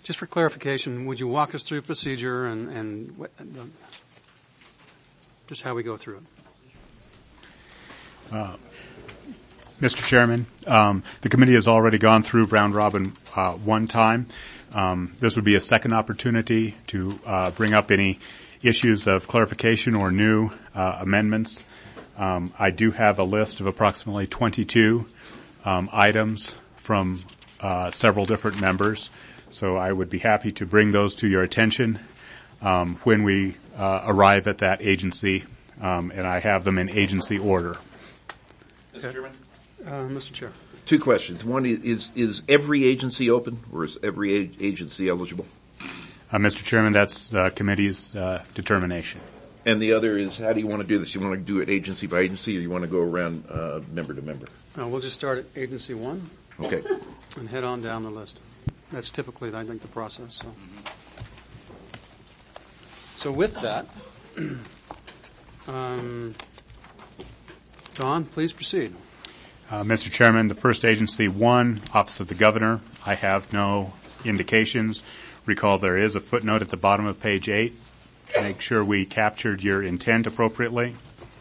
Just for clarification, would you walk us through procedure and just how we go through it? Mr. Chairman, the committee has already gone through round robin one time. This would be a second opportunity to bring up any issues of clarification or new amendments. I do have a list of approximately 22 items from several different members, so I would be happy to bring those to your attention when we arrive at that agency, and I have them in agency order. Mr. Chairman? Mr. Chair. Two questions. One is every agency open, or is every agency eligible? Mr. Chairman, that's the committee's determination. And the other is, how do you want to do this? You want to do it agency by agency, or you want to go around member to member? We'll just start at agency 1. Okay. And head on down the list. That's typically, I think, the process. So with that, Don, please proceed. Mr. Chairman, the first agency 1, Office of the Governor, I have no indications. Recall there is a footnote at the bottom of page 8. Make sure we captured your intent appropriately.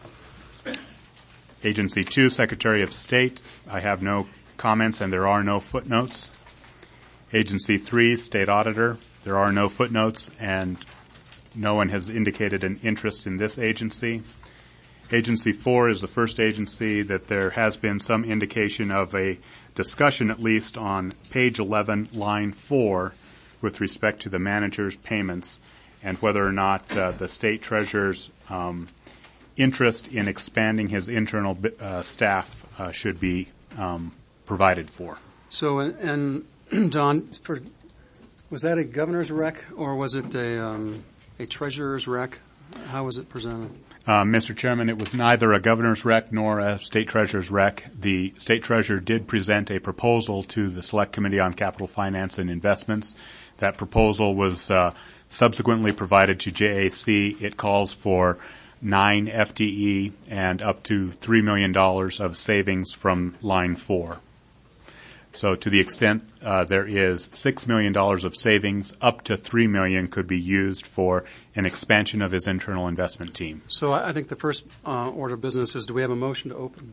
Agency 2, Secretary of State, I have no comments and there are no footnotes. Agency 3, State Auditor, there are no footnotes and no one has indicated an interest in this agency. Agency 4 is the first agency that there has been some indication of a discussion, at least on page 11, line 4, with respect to the manager's payments and whether or not the state treasurer's interest in expanding his internal staff should be provided for. So, and Don, was that a governor's rec or was it a treasurer's rec? How was it presented? Mr. Chairman, it was neither a governor's rec nor a state treasurer's rec. The state treasurer did present a proposal to the Select Committee on Capital Finance and Investments. That proposal was subsequently provided to JAC. It calls for 9 FTE and up to $3 million of savings from line 4. So to the extent there is $6 million of savings, up to $3 million could be used for an expansion of his internal investment team. So I think the first order of business is, do we have a motion to open?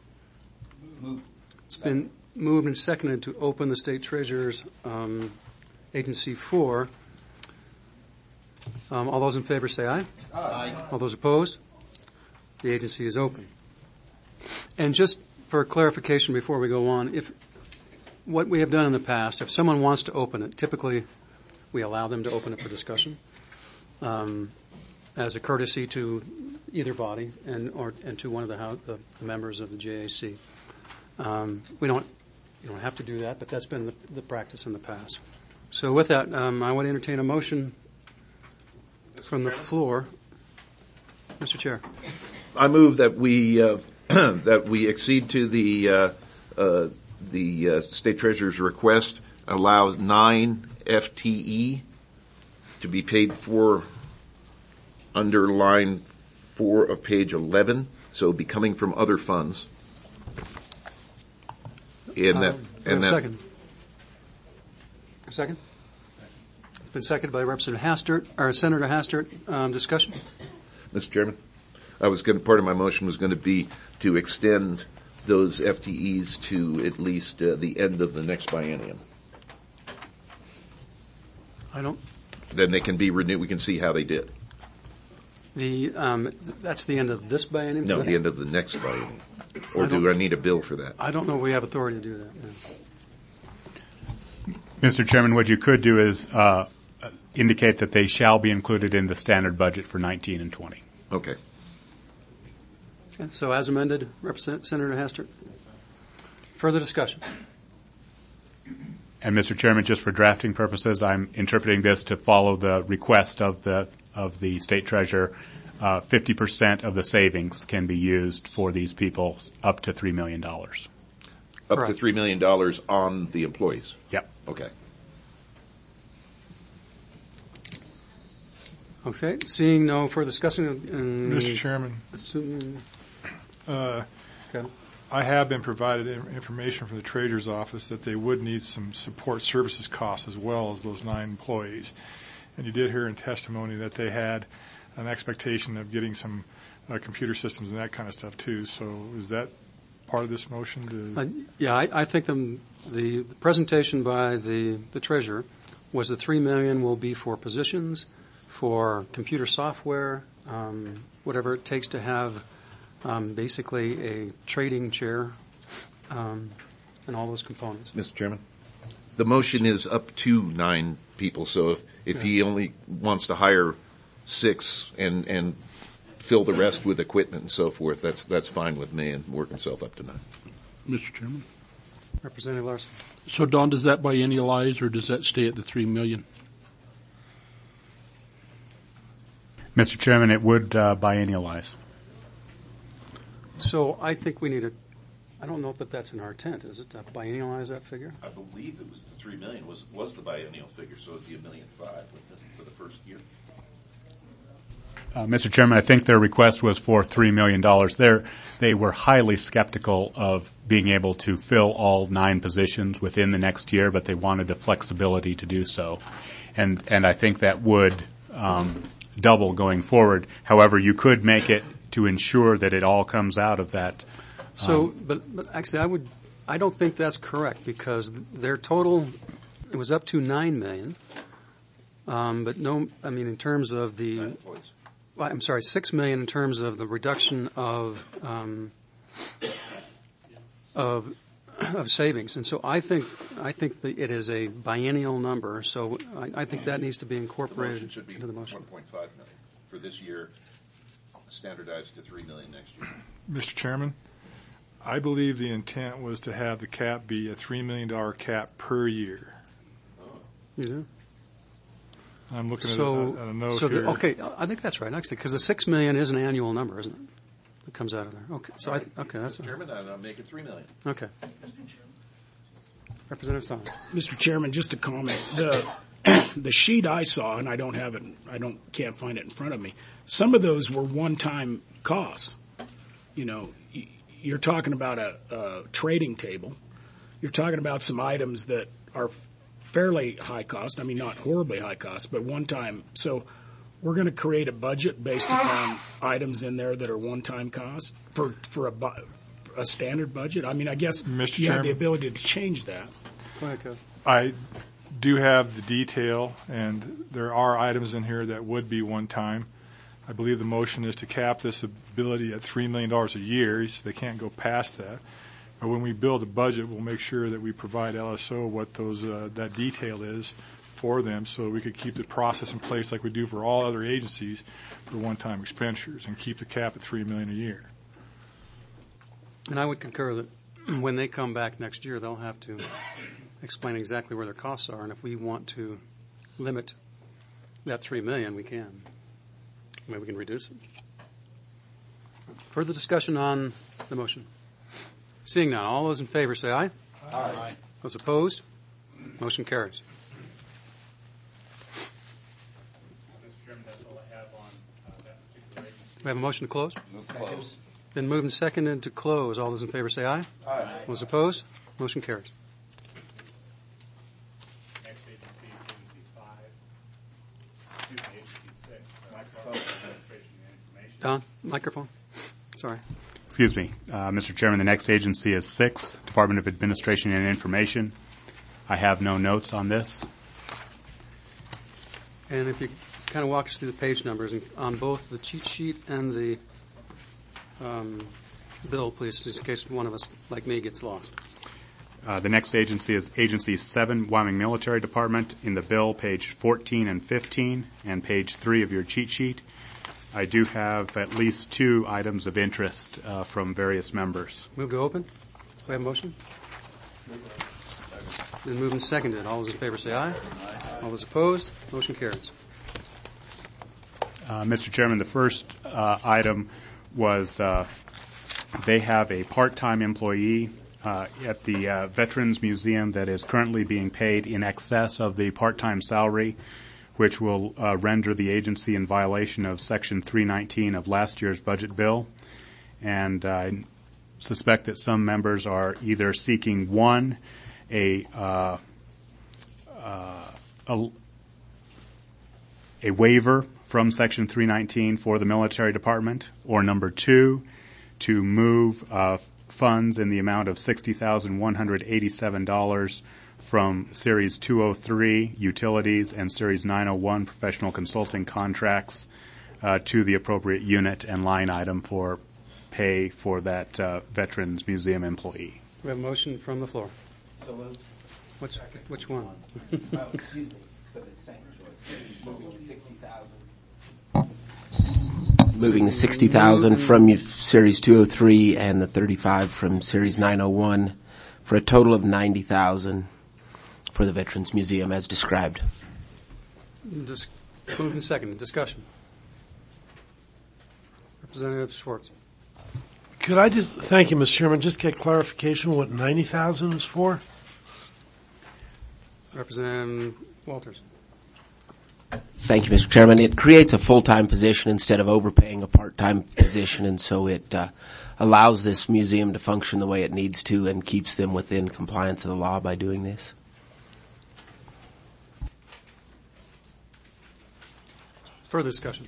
It's been moved and seconded to open the state treasurer's agency 4. All those in favor say aye. Aye. All those opposed? The agency is open. And just for clarification before we go on, if what we have done in the past, if someone wants to open it, typically we allow them to open it for discussion as a courtesy to either body and to one of the members of the JAC. You don't have to do that, but that's been the practice in the past. So with that, I would entertain a motion from the floor. Mr. Chair. I move that we that we accede to the state treasurer's request, allows 9 FTE to be paid for under line 4 of page 11, so it'll be coming from other funds. Second. A second? It's been seconded by Representative Hastert, or Senator Hastert. Discussion? Mr. Chairman, part of my motion was going to be to extend those FTEs to at least the end of the next biennium. Then they can be renewed. We can see how they did. That's the end of this biennium? No, the end of the next biennium. Or do I need a bill for that? I don't know if we have authority to do that. Yeah. Mr. Chairman, what you could do is indicate that they shall be included in the standard budget for 19 and 20. Okay. So as amended, Senator Hastert. Further discussion? And Mr. Chairman, just for drafting purposes, I'm interpreting this to follow the request of the state treasurer. 50% of the savings can be used for these people, up to $3 million. Up to $3 million on the employees? Yep. Okay. Okay. Seeing no further discussion. Mr. Chairman. Okay. I have been provided information from the Treasurer's Office that they would need some support services costs as well as those 9 employees. And you did hear in testimony that they had an expectation of getting some computer systems and that kind of stuff too. So is that part of this motion? Yeah, I think the presentation by the treasurer was the $3 million will be for positions, for computer software, whatever it takes to have basically a trading chair, and all those components. Mr. Chairman, the motion is up to 9 people. So if he only wants to hire 6 and fill the rest with equipment and so forth, that's fine with me, and work himself up to 9. Mr. Chairman. Representative Larson. So, Don, does that biennialize or does that stay at the $3 million? Mr. Chairman, it would biennialize. So I think we need I don't know if that's in our intent, is it, to biennialize that figure? I believe it was the $3 million was the biennial figure, so it'd be $1.5 million for the first year. Mr. Chairman, I think their request was for $3 million. They were highly skeptical of being able to fill all 9 positions within the next year, but they wanted the flexibility to do so. And I think that would double going forward. However, you could make it to ensure that it all comes out of that. So, but actually I don't think that's correct, because their total, it was up to $9 million. But no, I mean, in terms of I'm sorry, $6 million in terms of the reduction of savings, and so I think that it is a biennial number. So I think that needs to be incorporated into the motion. 1.5 million for this year, standardized to $3 million next year. Mr. Chairman, I believe the intent was to have the cap be a $3 million cap per year. Yeah. I'm looking at a note here. Okay, I think that's right, actually, because the $6 million is an annual number, isn't it? It comes out of there. Okay, so right. That's Mr. Chairman, I'll make it $3 million. Okay. Representative Song. Mr. Chairman, just a comment. The sheet I saw, and I don't have it, can't find it in front of me. Some of those were one-time costs. You know, you're talking about a trading table. You're talking about some items that are fairly high cost. I mean, not horribly high cost, but one time. So we're going to create a budget based upon items in there that are one-time cost for a standard budget. I mean, I guess Mr. you have Chairman, the ability to change that. Go ahead, Kev. I do have the detail, and there are items in here that would be one time. I believe the motion is to cap this ability at $3 million a year, so they can't go past that. But when we build a budget, we'll make sure that we provide LSO what that detail is for them, so we could keep the process in place like we do for all other agencies for one-time expenditures, and keep the cap at $3 million a year. And I would concur that when they come back next year, they'll have to explain exactly where their costs are, and if we want to limit that $3 million, we can. Maybe we can reduce it. Further discussion on the motion? Seeing none, all those in favor say aye. Aye. Those opposed? Motion carries. Mr. Chairman, that's all I have on that particular agency. We have a motion to close? Move to close. Been moved and seconded to close. All those in favor say aye. Aye. Those opposed? Motion carries. Next agency is Agency 5. Excuse me, Agency 6. Microphone Administration and Information. Don, microphone. Sorry. Excuse me, Mr. Chairman, the next agency is 6, Department of Administration and Information. I have no notes on this. And if you kind of walk us through the page numbers on both the cheat sheet and the bill, please, just in case one of us, like me, gets lost. The next agency is Agency 7, Wyoming Military Department. In the bill, page 14 and 15, and page 3 of your cheat sheet. I do have at least 2 items of interest from various members. Move to open. Do we have a motion? Then moved and seconded. All those in favor say aye. Aye. All those opposed? Motion carries. Mr. Chairman, the first item was they have a part-time employee at the Veterans Museum that is currently being paid in excess of the part-time salary, which will render the agency in violation of Section 319 of last year's budget bill. And suspect that some members are either seeking one, a waiver from Section 319 for the military department, or number two, to move funds in the amount of $60,187 from Series 203 utilities and Series 901 professional consulting contracts to the appropriate unit and line item for pay for that Veterans Museum employee. We have a motion from the floor. So moved. Which one? Excuse me, for the second choice, moving the 60,000. Moving the 60,000 from Series 203 and the 35 from Series 901 for a total of 90,000 for the Veterans Museum as described. Just moved and seconded. Discussion. Representative Schwartz. Could I just, thank you, Mr. Chairman, just get clarification what 90,000 is for? Representative Walters. Thank you, Mr. Chairman. It creates a full-time position instead of overpaying a part-time position, and so it allows this museum to function the way it needs to and keeps them within compliance of the law by doing this. Further discussion.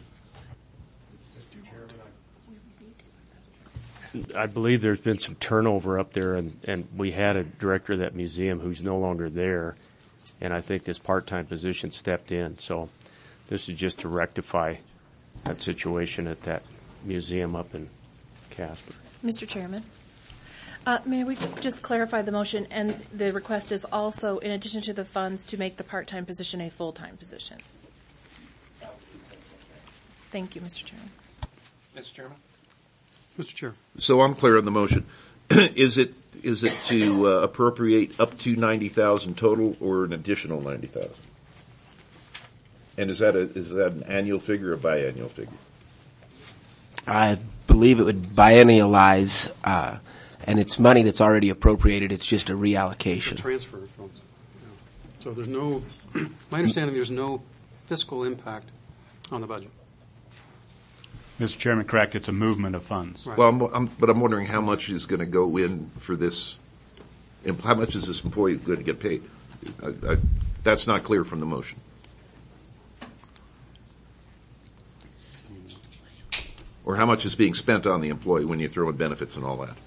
I believe there's been some turnover up there, and we had a director of that museum who's no longer there, and I think this part-time position stepped in. So this is just to rectify that situation at that museum up in Casper. Mr. Chairman, may we just clarify the motion, and the request is also, in addition to the funds, to make the part-time position a full-time position. Thank you, Mr. Chairman. Mr. Chairman? Mr. Chair. So I'm clear on the motion. Is it to appropriate up to 90,000 total or an additional 90,000? And is that an annual figure or biannual figure? I believe it would biennialize, and it's money that's already appropriated. It's just a reallocation. Transfer of funds. Yeah. So there's no, my understanding, there's no fiscal impact on the budget. Mr. Chairman, correct. It's a movement of funds. Right. Well, but I'm wondering how much is going to go in for this. How much is this employee going to get paid? That's not clear from the motion. Or how much is being spent on the employee when you throw in benefits and all that?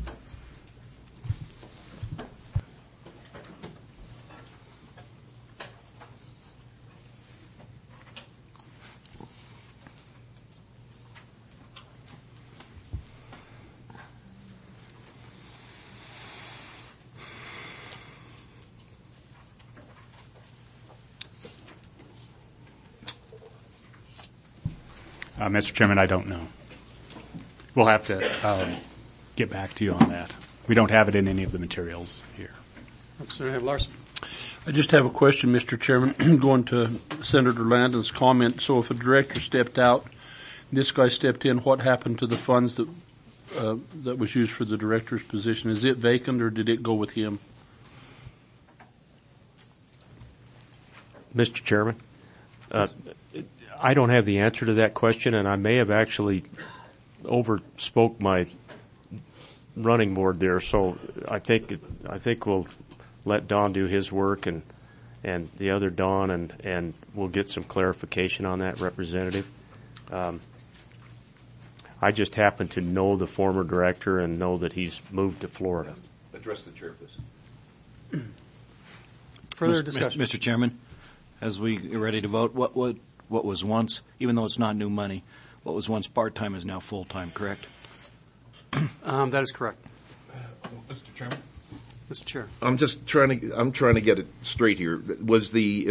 Mr. Chairman, I don't know. We'll have to get back to you on that. We don't have it in any of the materials here. Representative Larson. I just have a question, Mr. Chairman, going to Senator Landon's comment. So if a director stepped out, this guy stepped in, what happened to the funds that was used for the director's position? Is it vacant or did it go with him? Mr. Chairman, I don't have the answer to that question, and I may have actually overspoke my running board there. So I think we'll let Don do his work and the other Don, and we'll get some clarification on that, Representative. I just happen to know the former director and know that he's moved to Florida. Address the chair, please. Further discussion. Mr. Chairman, as we are ready to vote, what was once, even though it's not new money, what was once part-time is now full-time, correct? That is correct. Mr. Chairman? Mr. Chair. I'm trying to get it straight here. Was the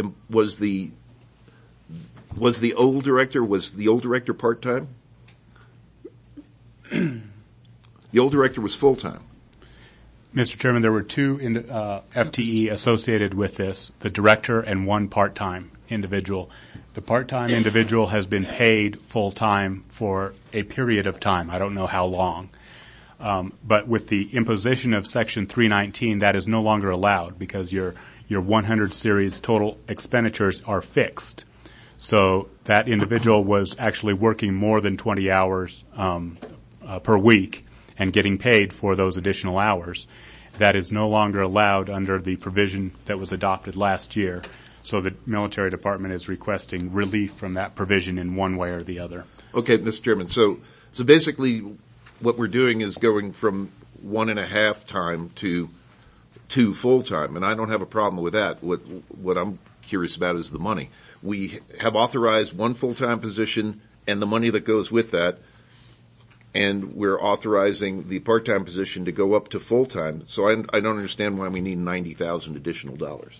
old director part-time? The old director was full-time. Mr. Chairman, there were two FTE associated with this, the director and one part-time individual. The part-time individual has been paid full-time for a period of time. I don't know how long. But with the imposition of Section 319, that is no longer allowed because your 100 series total expenditures are fixed. So that individual was actually working more than 20 hours per week, and getting paid for those additional hours. That is no longer allowed under the provision that was adopted last year. So the military department is requesting relief from that provision in one way or the other. Okay, Mr. Chairman. So basically what we're doing is going from 1.5 time to 2 full time, and I don't have a problem with that. What I'm curious about is the money. We have authorized 1 full-time position and the money that goes with that, and we're authorizing the part-time position to go up to full-time. So I don't understand why we need $90,000 additional dollars.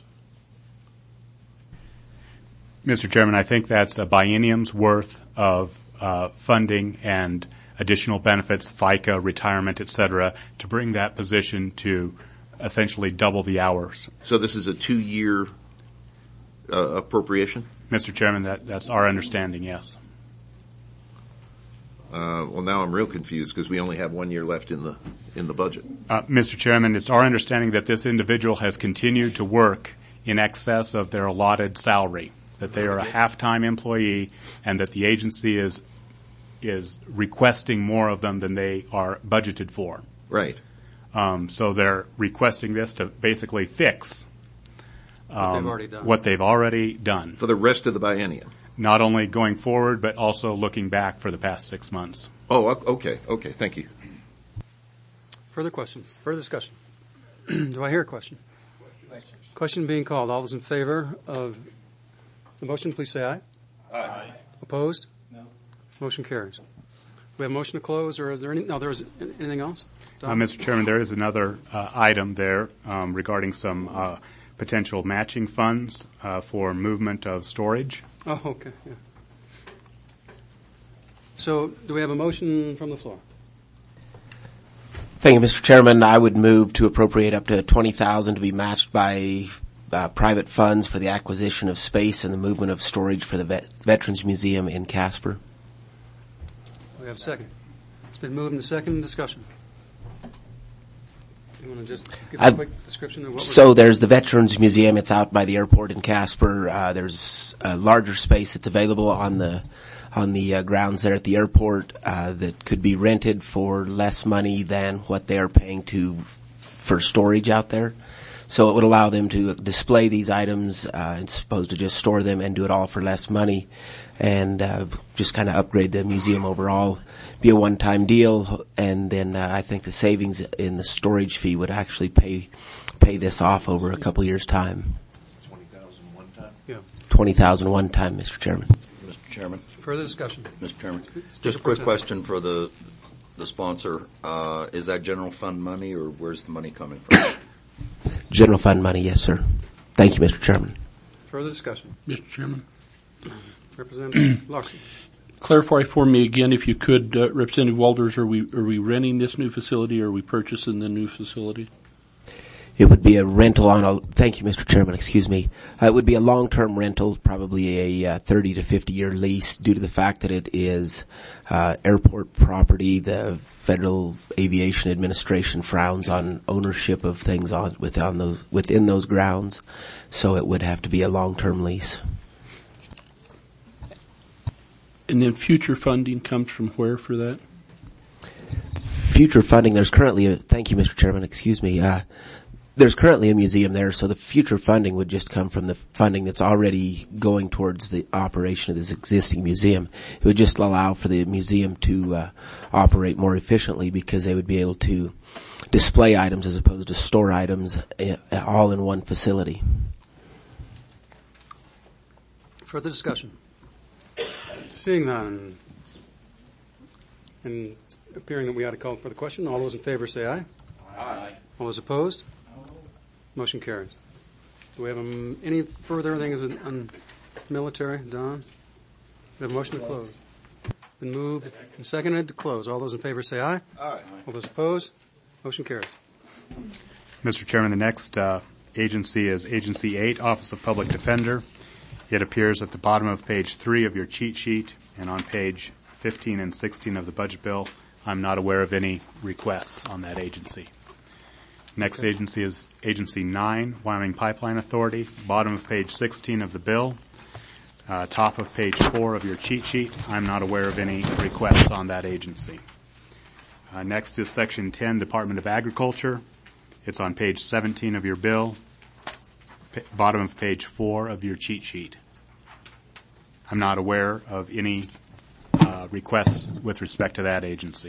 Mr. Chairman, I think that's a biennium's worth of funding and additional benefits, FICA, retirement, et cetera, to bring that position to essentially double the hours. So this is a 2-year appropriation? Mr. Chairman, that's our understanding, yes. Well, now I'm real confused because we only have 1 year left in the budget. Mr. Chairman, it's our understanding that this individual has continued to work in excess of their allotted salary, that they are a half-time employee, and that the agency is requesting more of them than they are budgeted for. Right. So they're requesting this to basically fix what they've already done. For the rest of the biennium. Not only going forward, but also looking back for the past 6 months. Oh, okay. Thank you. Further questions? Further discussion? Do I hear a question? Question being called. All those in favor of the motion, please say aye. Aye. Opposed? No. Motion carries. We have a motion to close, or is there anything else? Mr. Chairman, there is another item there regarding some potential matching funds for movement of storage. Oh, okay. Yeah. So, do we have a motion from the floor? Thank you, Mr. Chairman. I would move to appropriate up to $20,000 to be matched by private funds for the acquisition of space and the movement of storage for the Veterans Museum in Casper. We have a second. It's been moved and second. Discussion. You want to just give a quick description of what we're doing? There's the Veterans Museum. It's out by the airport in Casper. There's a larger space that's available on the grounds there at the airport that could be rented for less money than what they are paying for storage out there. So it would allow them to display these items and supposed to just store them and do it all for less money, and just kind of upgrade the museum overall. Be a one-time deal, and then I think the savings in the storage fee would actually pay this off over a couple years' time. $20,000 one time? Yeah. $20,000 one time, Mr. Chairman. Mr. Chairman. Further discussion. Mr. Chairman. Just a quick question for the sponsor. Is that general fund money, or where's the money coming from? General fund money, yes, sir. Thank you, Mr. Chairman. Further discussion. Mr. Chairman. Representative Larson. Clarify for me again, if you could, Representative Walters, are we renting this new facility, or are we purchasing the new facility? It would be a rental thank you, Mr. Chairman, excuse me. It would be a long-term rental, probably a 30 to 50-year lease, due to the fact that it is airport property. The Federal Aviation Administration frowns on ownership of things within those grounds, so it would have to be a long-term lease. And then future funding comes from where for that? Future funding, there's currently thank you, Mr. Chairman, excuse me. There's currently a museum there, so the future funding would just come from the funding that's already going towards the operation of this existing museum. It would just allow for the museum to operate more efficiently, because they would be able to display items as opposed to store items all in one facility. Further discussion. Seeing none, and appearing that we ought to call for the question, all those in favor say aye. Aye. All those opposed? Motion carries. Do we have any further things on military? Don? We have a motion to close. Been moved and seconded to close. All those in favor say aye. Aye. All those opposed? Motion carries. Mr. Chairman, the next agency is Agency 8, Office of Public Defender. It appears at the bottom of page 3 of your cheat sheet and on page 15 and 16 of the budget bill. I'm not aware of any requests on that agency. Next agency is Agency 9, Wyoming Pipeline Authority, bottom of page 16 of the bill, top of page 4 of your cheat sheet. I'm not aware of any requests on that agency. Next is Section 10, Department of Agriculture. It's on page 17 of your bill, bottom of page 4 of your cheat sheet. I'm not aware of any requests with respect to that agency.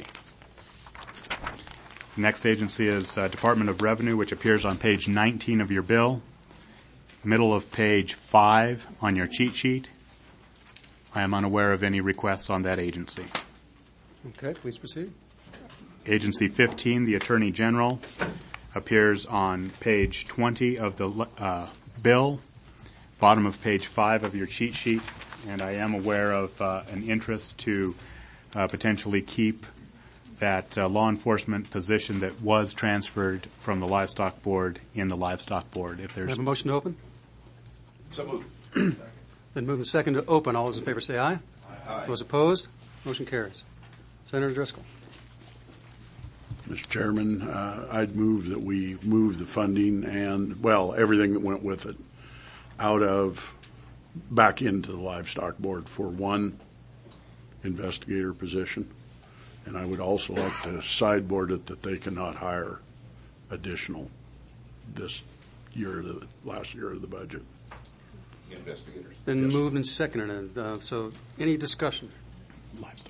The next agency is Department of Revenue, which appears on page 19 of your bill, middle of page 5 on your cheat sheet. I am unaware of any requests on that agency. Okay, please proceed. Agency 15, the Attorney General, appears on page 20 of the bill, bottom of page 5 of your cheat sheet, and I am aware of an interest to potentially keep that law enforcement position that was transferred from the Livestock Board in the Livestock Board. If there's Have a motion to open? So moved. Then move the second to open. All those in favor say aye. Aye. Those opposed? Motion carries. Senator Driscoll. Mr. Chairman, I'd move that we move the funding and, well, everything that went with it back into the Livestock Board for one investigator position. And I would also like to sideboard it that they cannot hire additional this year, the last year of the budget. Investigators. Then Yes. moved and seconded. So any discussion? livestock.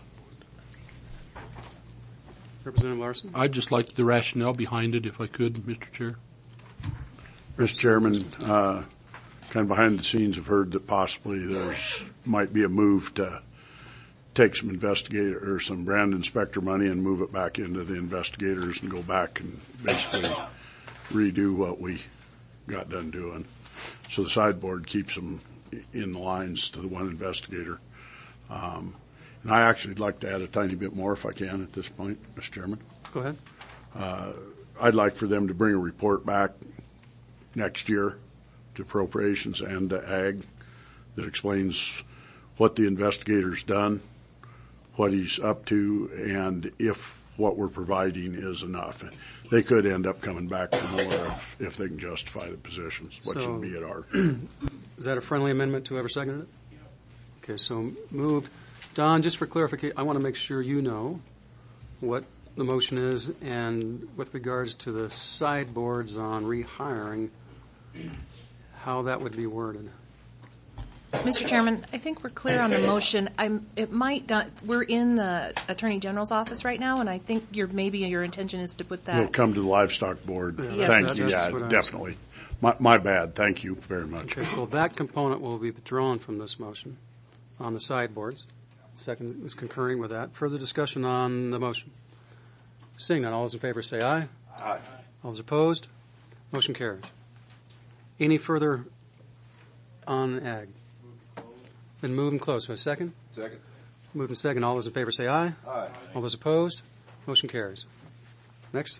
Representative Larson? I'd just like the rationale behind it, if I could, Mr. Chair. Mr. Chairman, kind of behind the scenes, I've heard that possibly might be a move to take some investigator or some brand inspector money and move it back into the investigators and go back and basically redo what we got done doing. So the sideboard keeps them in the lines to the one investigator. And I actually would like to add a tiny bit more if I can at this point, Mr. Chairman. Go ahead. I'd like for them to bring a report back next year to appropriations and to ag that explains what the investigator's done, what he's up to, and if what we're providing is enough. They could end up coming back for more if they can justify the positions, what should be at our. Is that a friendly amendment to whoever seconded it? Okay, so moved. Don, just for clarification, I want to make sure you know what the motion is, and with regards to the sideboards on rehiring, how that would be worded. Mr. Chairman, I think we're clear on the motion. It might not. We're in the Attorney General's office right now, and I think maybe your intention is to put that. We'll come to the Livestock Board. Yes, Thank you. that's Yeah, definitely. My bad. Thank you very much. Okay, so that component will be withdrawn from this motion on the sideboards. Second is concurring with that. Further discussion on the motion. Seeing none, all those in favor say aye. Aye. All those opposed? Motion carries. Any further on ag? Been moved and closed. For a second? Second. Moved and second. All those in favor say aye. Aye. All those opposed? Motion carries. Next.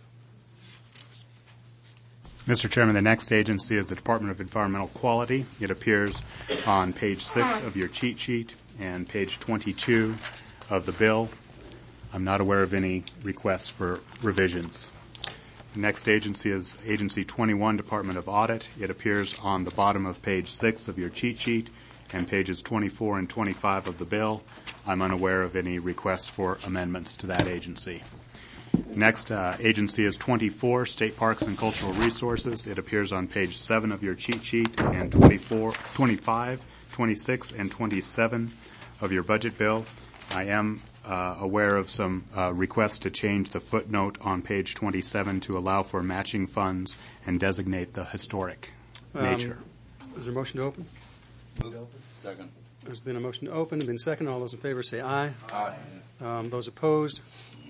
Mr. Chairman, the next agency is the Department of Environmental Quality. It appears on page 6 of your cheat sheet and page 22 of the bill. I'm not aware of any requests for revisions. The next agency is Agency 21, Department of Audit. It appears on the bottom of page 6 of your cheat sheet and pages 24 and 25 of the bill. I'm unaware of any requests for amendments to that agency. Next agency is 24, State Parks and Cultural Resources. It appears on page 7 of your cheat sheet and 24, 25, 26, and 27 of your budget bill. I am aware of some requests to change the footnote on page 27 to allow for matching funds and designate the historic nature. Is there a motion to open? Move to open. Second. There's been a motion to open. Been second. All those in favor say aye. Aye. Those opposed?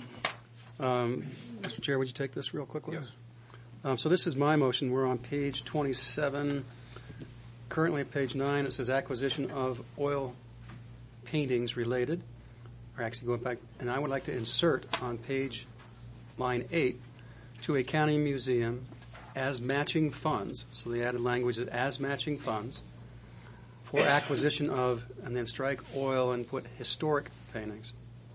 Mr. Chair, would you take this real quickly? Yes. So this is my motion. We're on page 27. Currently at page 9, it says acquisition of oil paintings related. Or actually going back, and I would like to insert on line 8, to a county museum as matching funds. So the added language is as matching funds for acquisition of, and then strike oil and put historic paintings.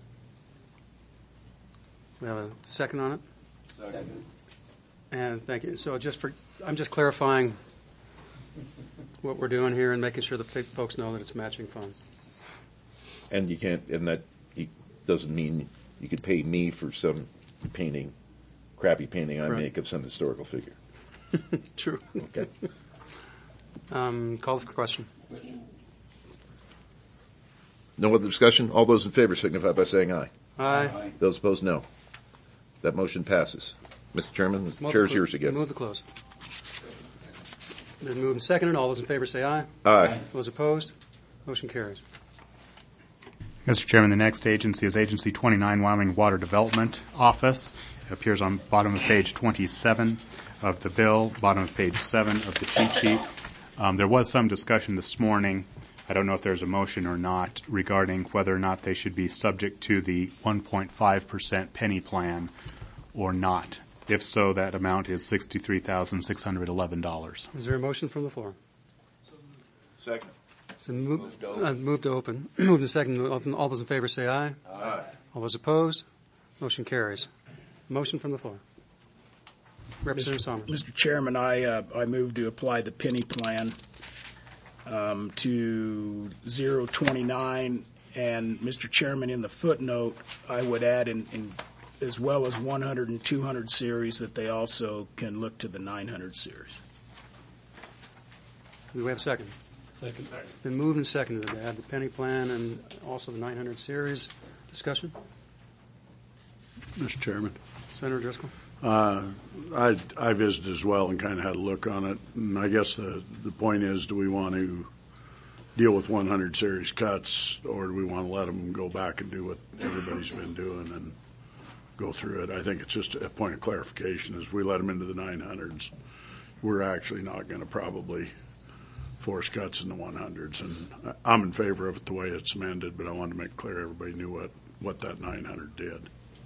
We have a second on it? Second. And thank you. So I'm just clarifying what we're doing here and making sure the folks know that it's matching funds. And you can't, and that doesn't mean you could pay me for some crappy painting I Right. make of some historical figure. True. Okay. Call for question. No other discussion? All those in favor signify by saying aye. Aye. Those opposed, no. That motion passes. Mr. Chairman, the chair is yours again. Move to close. Then move and second. All those in favor say aye. Aye. Those opposed, motion carries. Mr. Chairman, the next agency is Agency 29, Wyoming Water Development Office. It appears on bottom of page 27 of the bill, bottom of page 7 of the cheat sheet. There was some discussion this morning, I don't know if there's a motion or not, regarding whether or not they should be subject to the 1.5% penny plan or not. If so, that amount is $63,611. Is there a motion from the floor? Second. So move to open. Move to second. All those in favor say aye. Aye. All those opposed, motion carries. Motion from the floor. Representative Sommer. Mr. Chairman, I move to apply the penny plan to 029, and Mr. Chairman, in the footnote, I would add in as well as 100 and 200 series that they also can look to the 900 series. Do we have a second? Second. Been moved and seconded to add the penny plan and also the 900 series. Discussion? Mr. Chairman. Senator Driscoll? I visited as well and kind of had a look on it, and I guess the point is, do we want to deal with 100 series cuts, or do we want to let them go back and do what everybody's been doing and go through it? I think it's just a point of clarification. As we let them into the 900s, we're actually not going to probably force cuts in the 100s, and I'm in favor of it the way it's amended, but I wanted to make clear everybody knew what that 900 did.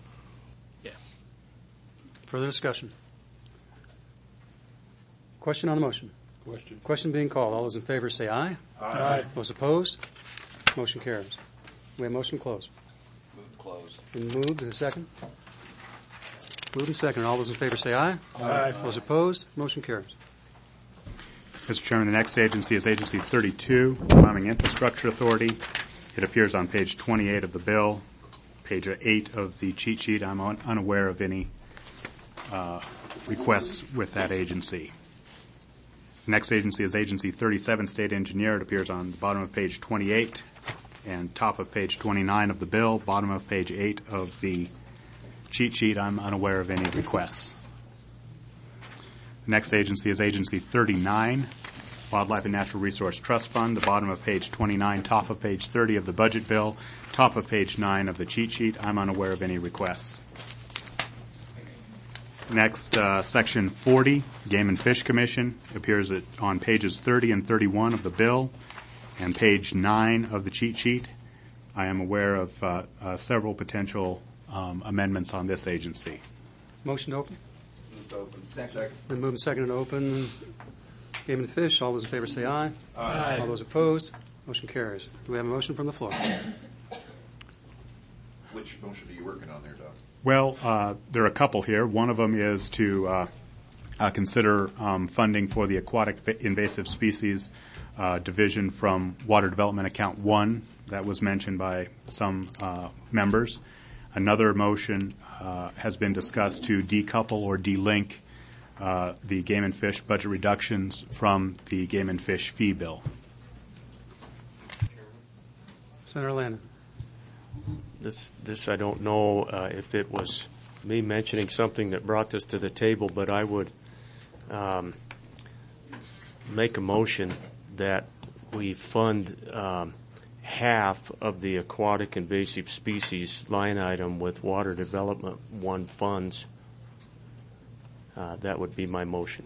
Further discussion? Question on the motion? Question being called. All those in favor say aye. Aye. Those opposed? Motion carries. We have motion closed. Move to close. Been moved and second. Moved and second. All those in favor say aye. Aye. Those opposed? Motion carries. Mr. Chairman, the next agency is Agency 32, Wyoming Infrastructure Authority. It appears on page 28 of the bill, page 8 of the cheat sheet. I'm unaware of any requests with that agency. The next agency is Agency 37, State Engineer. It appears on the bottom of page 28 and top of page 29 of the bill, bottom of page 8 of the cheat sheet. I'm unaware of any requests. The next agency is Agency 39, Wildlife and Natural Resource Trust Fund, the bottom of page 29, top of page 30 of the budget bill, top of page 9 of the cheat sheet. I'm unaware of any requests. Next, Section 40, Game and Fish Commission, appears on pages 30 and 31 of the bill and page 9 of the cheat sheet. I am aware of several potential amendments on this agency. Motion to open? Move to open. Second. Been moved and seconded to open. Game and Fish. All those in favor say aye. Aye. All those opposed? Motion carries. Do we have a motion from the floor? Which motion are you working on there, Doc? Well, there are a couple here. One of them is to consider funding for the Aquatic Invasive Species Division from Water Development Account 1. That was mentioned by some members. Another motion has been discussed to decouple or delink the Game and Fish budget reductions from the Game and Fish fee bill. Senator Landon. This I don't know if it was me mentioning something that brought this to the table, but I would make a motion that we fund half of the aquatic invasive species line item with Water Development 1 funds. That would be my motion.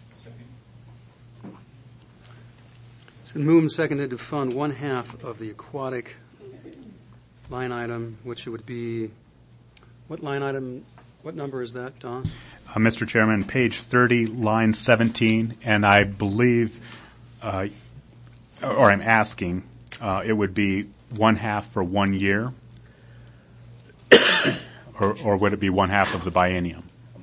It's been moved and seconded to fund 1/2 of the aquatic line item, which would be, what line item, what number is that, Don? Mr. Chairman, page 30, line 17, and I believe, or I'm asking, it would be 1/2 for 1 year, or would it be 1/2 of the biennium?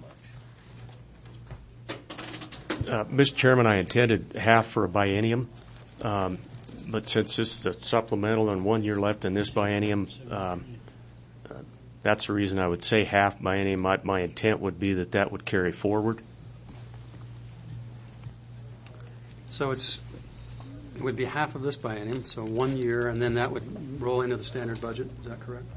Mr. Chairman, I intended half for a biennium, but since this is a supplemental and 1 year left in this biennium, that's the reason I would say half biennium. My intent would be that would carry forward. So it would be half of this biennium, so 1 year, and then that would roll into the standard budget. Is that correct?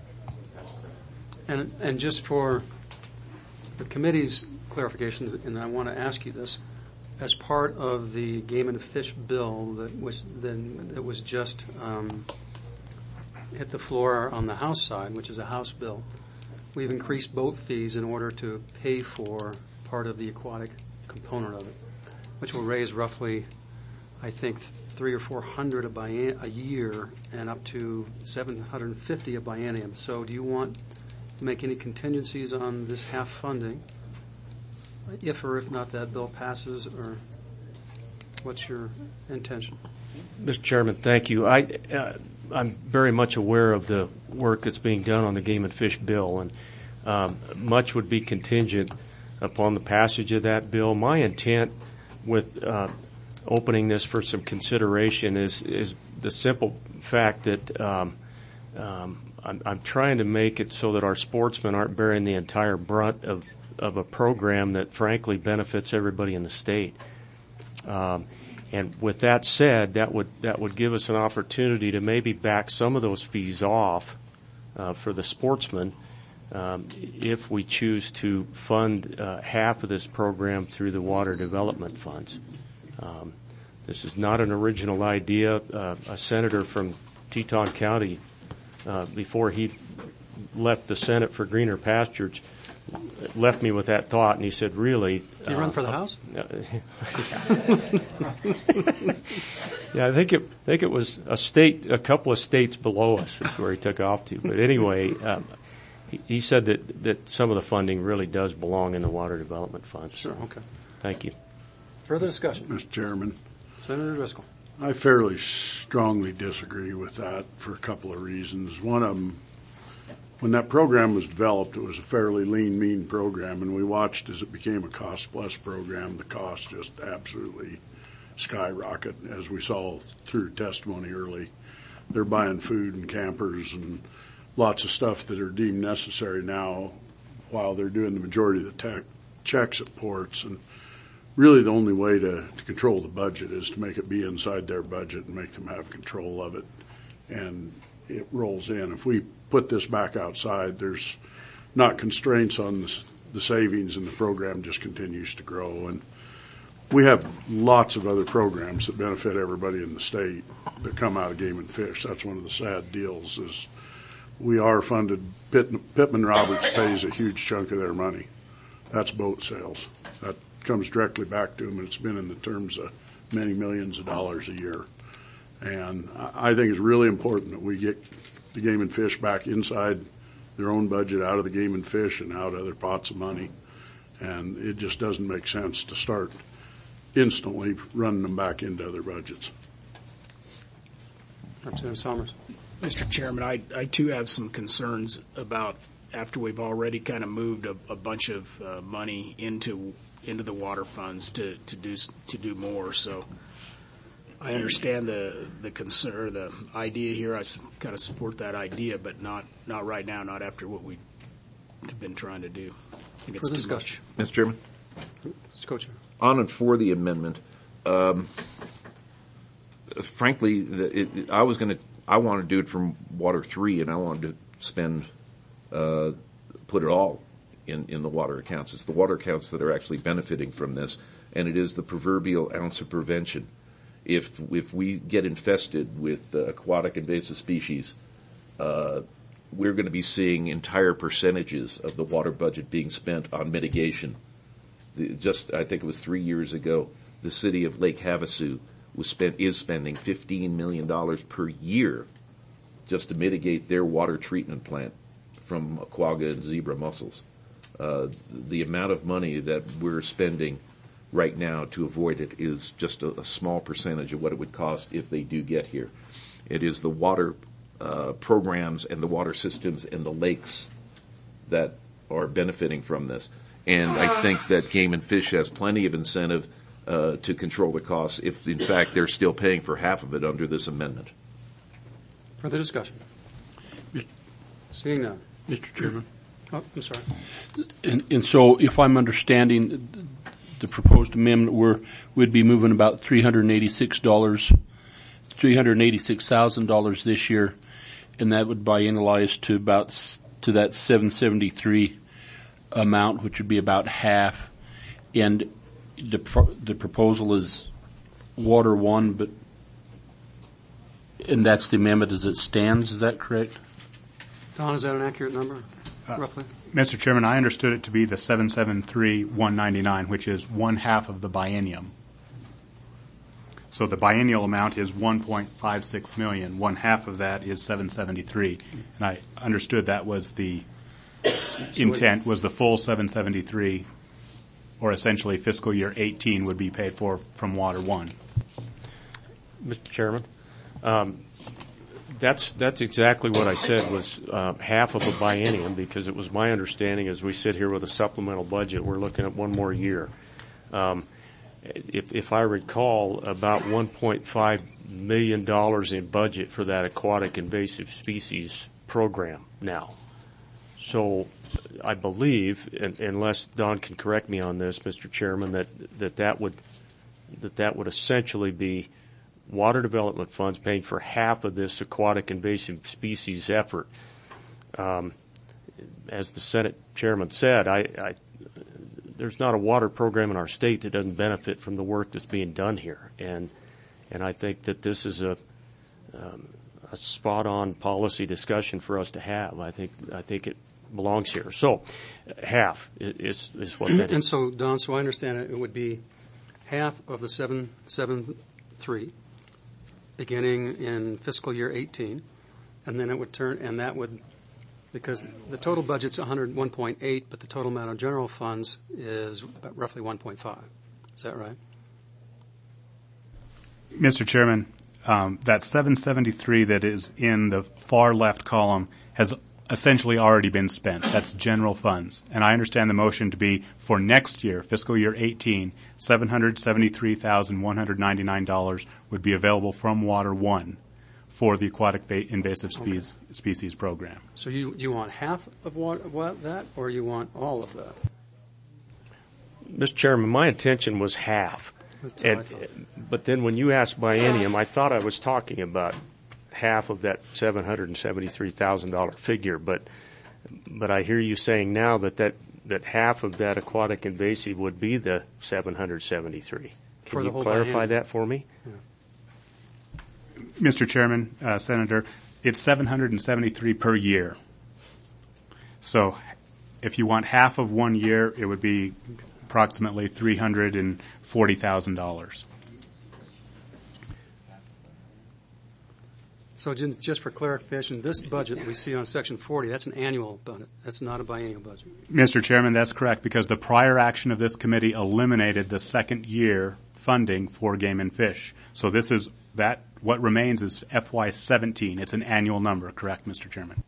And just for the committee's clarifications, and I want to ask you this, as part of the game and fish bill that was just hit the floor on the House side, which is a House bill, we've increased boat fees in order to pay for part of the aquatic component of it, which will raise roughly, I think, $300 or $400 a year and up to $750 a biennium. So do you want to make any contingencies on this half funding, if or if not that bill passes, or what's your intention? Mr. Chairman, thank you. I'm very much aware of the work that's being done on the game and fish bill, and much would be contingent upon the passage of that bill. My intent with opening this for some consideration is the simple fact that I'm trying to make it so that our sportsmen aren't bearing the entire brunt of a program that frankly benefits everybody in the state. And with that said, that would give us an opportunity to maybe back some of those fees off for the sportsmen if we choose to fund half of this program through the water development funds. This is not an original idea. A senator from Teton County, before he left the Senate for greener pastures, left me with that thought, and he said, really... Do you run for the House? Yeah, I think it was a couple of states below us is where he took off to. But anyway, he said that some of the funding really does belong in the water development funds. Sure, okay. Thank you. Further discussion? Mr. Chairman. Senator Driscoll. I fairly strongly disagree with that for a couple of reasons. One of them, when that program was developed, it was a fairly lean, mean program, and we watched as it became a cost-plus program, the cost just absolutely skyrocket, as we saw through testimony early. They're buying food and campers and lots of stuff that are deemed necessary now while they're doing the majority of the checks at ports. And really the only way to control the budget is to make it be inside their budget and make them have control of it. And it rolls in. If we put this back outside, there's not constraints on the savings, and the program just continues to grow. And we have lots of other programs that benefit everybody in the state that come out of game and fish. That's one of the sad deals is we are funded. Pittman Roberts pays a huge chunk of their money. That's boat sales. That comes directly back to them, and it's been in the terms of many millions of dollars a year. And I think it's really important that we get the game and fish back inside their own budget, out of the game and fish and out of other pots of money. And it just doesn't make sense to start instantly running them back into other budgets. Representative Somers. Mr. Chairman, I too have some concerns about after we've already kind of moved a bunch of money into the water funds to do more. So I understand the concern, the idea here. I kind of support that idea, but not right now, not after what we've been trying to do. I think it's too much. Mr. Chairman? Mr. Co-Chair. On and for the amendment, frankly, I wanted to do it from Water 3, and I wanted to put it all in the water accounts. It's the water accounts that are actually benefiting from this, and it is the proverbial ounce of prevention. If we get infested with aquatic invasive species, we're going to be seeing entire percentages of the water budget being spent on mitigation. I think it was 3 years ago, the city of Lake Havasu is spending $15 million per year just to mitigate their water treatment plant from quagga and zebra mussels. The amount of money that we're spending right now to avoid it is just a small percentage of what it would cost if they do get here. It is the water programs and the water systems and the lakes that are benefiting from this. And I think that Game and Fish has plenty of incentive to control the costs if, in fact, they're still paying for half of it under this amendment. Further discussion? Seeing none. Mr. Chairman. Oh, I'm sorry. And so if I'm understanding the proposed amendment, we'd be moving about $386,000 this year, and that would biennialize to that 773 amount, which would be about half. And the proposal is Water 1, and that's the amendment as it stands. Is that correct? Don, is that an accurate number, roughly? Mr. Chairman, I understood it to be the 773,199, which is one half of the biennium. So the biennial amount is 1.56 million. One half of that is 773, and I understood that was the intent was the full 773, or essentially fiscal year 18 would be paid for from Water 1. Mr. Chairman, that's exactly what I said was half of a biennium, because it was my understanding as we sit here with a supplemental budget, we're looking at one more year. If I recall, about $1.5 million in budget for that aquatic invasive species program now. So I believe, unless Don can correct me on this, Mr. Chairman, that would essentially be water development funds paying for half of this aquatic invasive species effort. As the Senate Chairman said, there's not a water program in our state that doesn't benefit from the work that's being done here, and I think that this is a spot-on policy discussion for us to have. I think it belongs here. So, half is what that is. And so, Don, so I understand it would be half of the 773, beginning in fiscal year 18, and then it would turn, and that would, because the total budget's 101.8, but the total amount of general funds is roughly 1.5. Is that right? Mr. Chairman, that 773 that is in the far left column has essentially already been spent. That's general funds. And I understand the motion to be for next year, fiscal year 18, $773,199 would be available from Water 1 for the aquatic invasive species program. So you want half of that, or you want all of that? Mr. Chairman, my intention was half. But then when you asked biennium, I thought I was talking about half of that $773,000 figure, but I hear you saying now that half of that aquatic invasive would be the 773. Can you clarify that for me? Yeah. Mr. Chairman, Senator, it's 773 per year. So if you want half of 1 year, it would be approximately $340,000. So just for clarification, this budget we see on Section 40, that's an annual budget. That's not a biennial budget. Mr. Chairman, that's correct, because the prior action of this committee eliminated the second year funding for Game and Fish. So this is that. What remains is FY17. It's an annual number, correct, Mr. Chairman?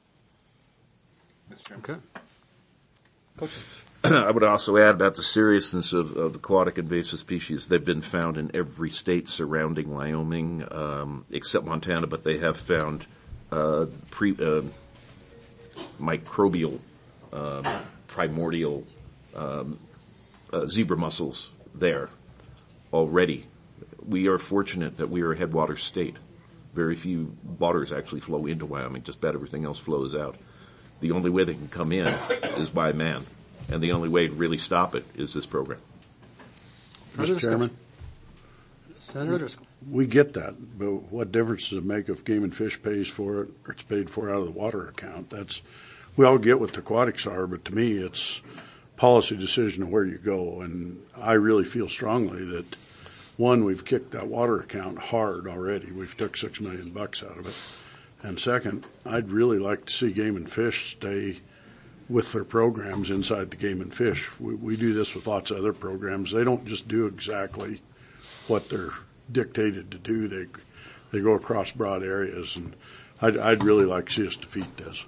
Okay. Coach. I would also add about the seriousness of aquatic invasive species. They've been found in every state surrounding Wyoming, except Montana, but they have found microbial, primordial zebra mussels there already. We are fortunate that we are a headwater state. Very few waters actually flow into Wyoming, just about everything else flows out. The only way they can come in is by man. And the only way to really stop it is this program. Mr. Chairman, Senator Driscoll. We get that, but what difference does it make if Game and Fish pays for it or it's paid for out of the water account? We all get what the aquatics are, but to me it's policy decision of where you go. And I really feel strongly that, one, we've kicked that water account hard already. We've took $6 million out of it. And second, I'd really like to see Game and Fish stay with their programs inside the Game and Fish. We do this with lots of other programs. They don't just do exactly what they're dictated to do. They go across broad areas, and I'd really like to see us defeat this.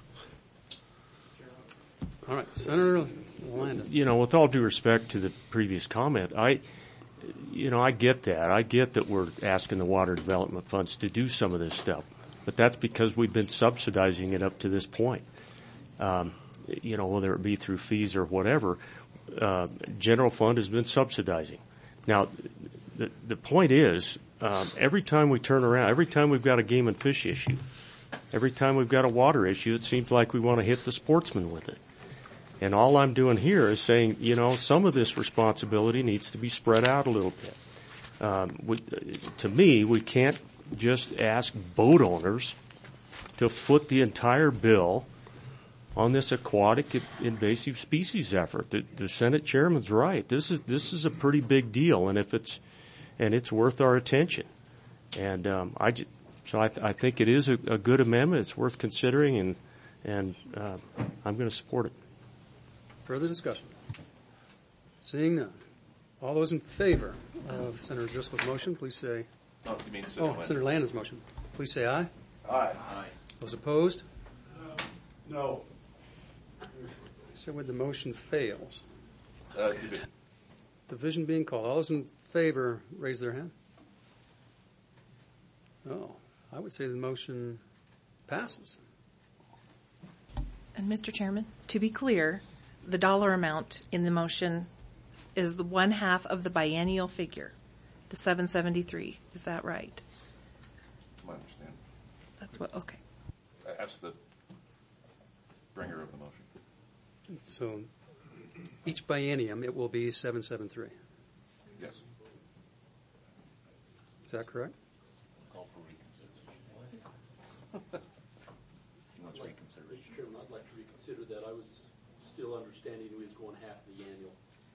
All right, Senator Landon. With all due respect to the previous comment, I get that. I get that we're asking the water development funds to do some of this stuff, but that's because we've been subsidizing it up to this point. whether it be through fees or whatever, general fund has been subsidizing. Now, the point is, every time we turn around, every time we've got a game and fish issue, every time we've got a water issue, it seems like we want to hit the sportsman with it. And all I'm doing here is saying, some of this responsibility needs to be spread out a little bit. To me, we can't just ask boat owners to foot the entire bill on this aquatic invasive species effort. The Senate chairman's right. This is a pretty big deal, and it's worth our attention. And I think it is a good amendment. It's worth considering, and I'm going to support it. Further discussion? Seeing none. All those in favor of Senator Driscoll's motion, please say. Oh, you mean Senator Senator Landon's motion. Please say aye. Aye. Those opposed? No. So when the motion fails. Division. Division being called. All those in favor, raise their hand. Oh, I would say the motion passes. And Mr. Chairman, to be clear, the dollar amount in the motion is the 1/2 of the biennial figure, the 773. Is that right? That's my understanding. That's what. Okay. That's the bringer of the motion. So each biennium, it will be 773. Yes. Is that correct? Call for reconsideration. He wants reconsideration. Mr. Chairman, I'd like to reconsider that. I was still understanding we was going half the annual.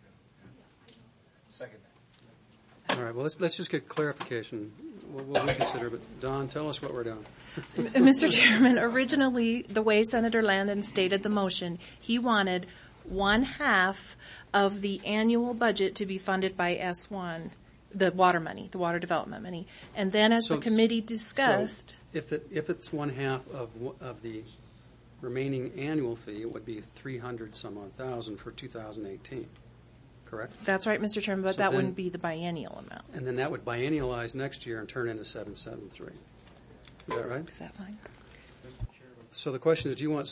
Second. All right. Well, let's just get clarification. We'll reconsider. But Don, tell us what we're doing. Mr. Chairman, originally, the way Senator Landon stated the motion, he wanted 1/2 of the annual budget to be funded by S1, the water money, the water development money. And then as the committee discussed... So if it's 1/2 of the remaining annual fee, it would be 300-some-odd-thousand for 2018. Correct? That's right, Mr. Chairman, but So that then, wouldn't be the biennial amount. And then that would biennialize next year and turn into 773. Is that right? Is that fine? So the question is, do you want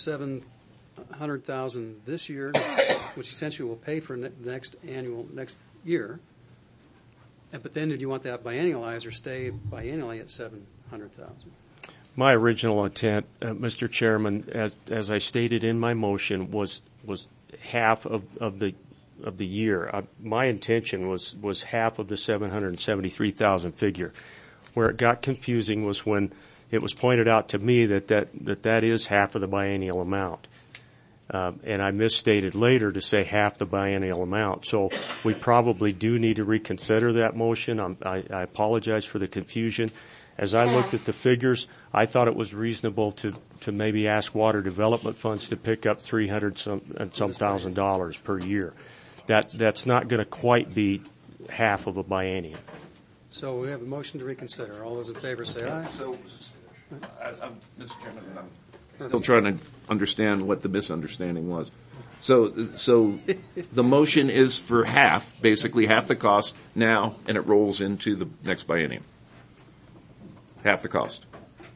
700,000 this year, which essentially will pay for next year, but then did you want that biennialized or stay biennially at 700,000? My original intent, Mr. Chairman, as I stated in my motion, was half of the year. My intention was half of the 773,000 figure. Where it got confusing was when it was pointed out to me that is half of the biennial amount. And I misstated later to say half the biennial amount. So we probably do need to reconsider that motion. I apologize for the confusion. As I looked at the figures, I thought it was reasonable to maybe ask water development funds to pick up $300,000 per year. That's not going to quite be half of a biennium. So we have a motion to reconsider. All those in favor say aye. So, Mr. Chairman, I'm still trying to understand what the misunderstanding was. So the motion is for half, basically half the cost now, and it rolls into the next biennium. Half the cost.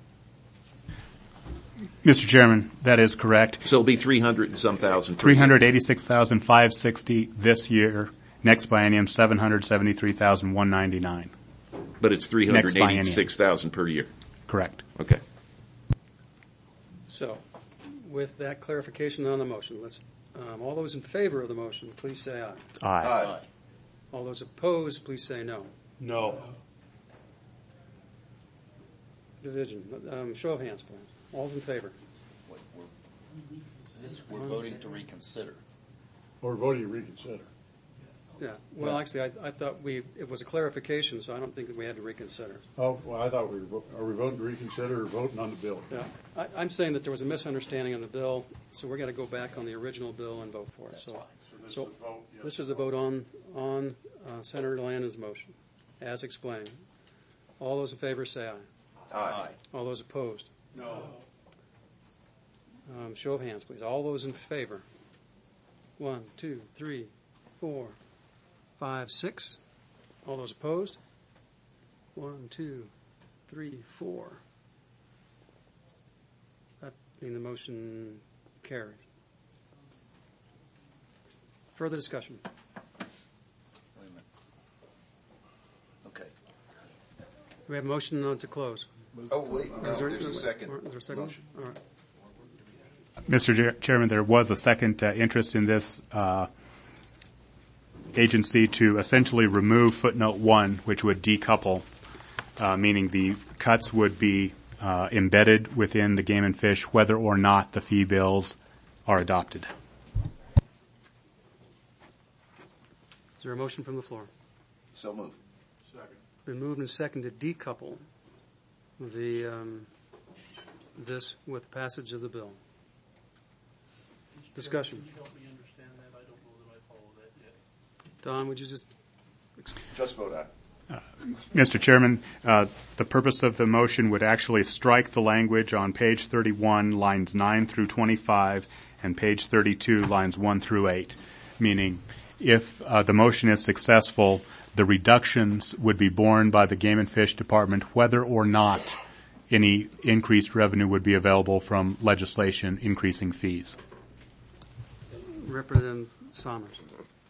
Mr. Chairman, that is correct. So it'll be 300 and some thousand. 386,560 this year. Next biennium, 773,199. But it's 386,000 per year. Correct. Okay. So, with that clarification on the motion, let's all those in favor of the motion, please say aye. Aye. All those opposed, please say no. No. Division. Show of hands, please. All's in favor. We're voting to reconsider. We're voting to reconsider. Yeah. Well, actually, I thought it was a clarification, so I don't think that we had to reconsider. Oh, well, I thought are we voting to reconsider or voting on the bill? Yeah. I'm saying that there was a misunderstanding on the bill, so we're going to go back on the original bill and vote for it. So this is a vote on Senator Landon's motion, as explained. All those in favor say aye. Aye. All those opposed? No. Show of hands, please. All those in favor? 1, 2, 3, 4, 5, 6. All those opposed? 1, 2, 3, 4. That being the motion carries. Further discussion? Okay. We have a motion to close. Oh, wait, no, Is there there's a second. Is there a second? motion. All right. Mr. Chairman, there was a second interest in this agency to essentially remove footnote 1, which would decouple, meaning the cuts would be embedded within the Game and Fish whether or not the fee bills are adopted. Is there a motion from the floor? So moved. Been moved and seconded to decouple the this with passage of the bill. Discussion. Don, would you just vote aye. Mr. Chairman, the purpose of the motion would actually strike the language on page 31, lines 9 through 25, and page 32, lines 1 through 8, meaning if the motion is successful, the reductions would be borne by the Game and Fish Department whether or not any increased revenue would be available from legislation increasing fees. Representative Summers?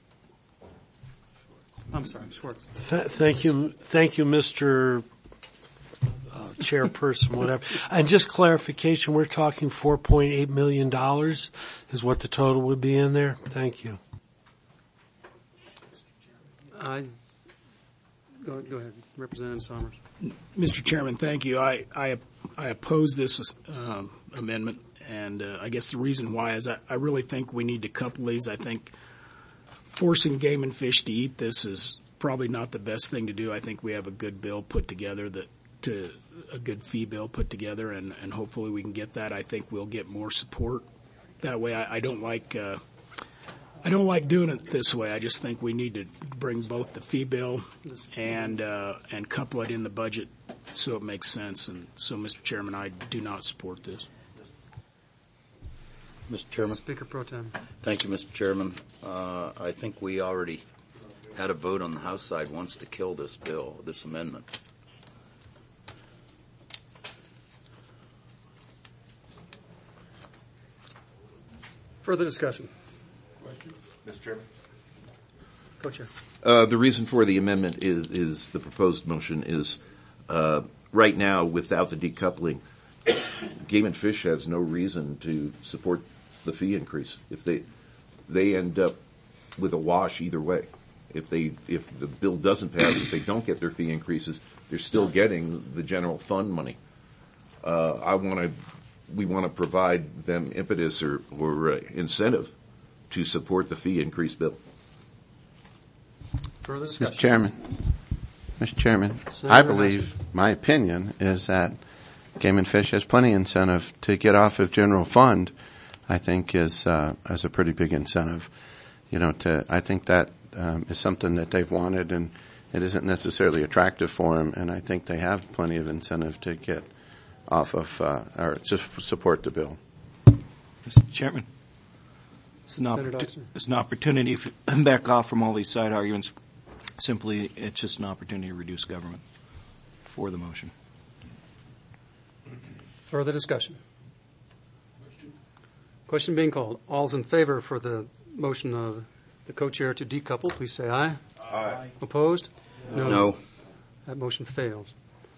I'm sorry, Schwartz. Thank you, Mr. Chairperson, whatever. And just clarification, we're talking $4.8 million is what the total would be in there? Thank you. Go ahead, Representative Summers. Mr. Chairman, thank you. I oppose this amendment, and I guess the reason why is I really think we need to couple these. I think forcing Game and Fish to eat this is probably not the best thing to do. I think we have a good bill put together, a good fee bill put together, and hopefully we can get that. I think we'll get more support that way. I don't like doing it this way. I just think we need to bring both the fee bill and couple it in the budget so it makes sense. And so, Mr. Chairman, I do not support this. Mr. Chairman. Speaker Pro Tem. Thank you, Mr. Chairman. I think we already had a vote on the House side once to kill this bill, this amendment. Further discussion? Mr. Chairman. Co-Chair. The reason for the amendment is the proposed motion is right now, without the decoupling, Game and Fish has no reason to support the fee increase. If they end up with a wash either way. If the bill doesn't pass, if they don't get their fee increases, they're still getting the general fund money. We want to provide them impetus or incentive to support the fee increase bill. Further discussion? Mr. Chairman, Senator I believe, my opinion is that Game and Fish has plenty of incentive to get off of general fund. I think is a pretty big incentive. I think that is something that they've wanted, and it isn't necessarily attractive for them. And I think they have plenty of incentive to get off of or just support the bill. Mr. Chairman, it's Senator an opportunity to back off from all these side arguments. Simply, it's just an opportunity to reduce government for the motion. Further discussion? Question being called. All's in favor for the motion of the co-chair to decouple, please say aye. Aye. Opposed? No. That motion fails.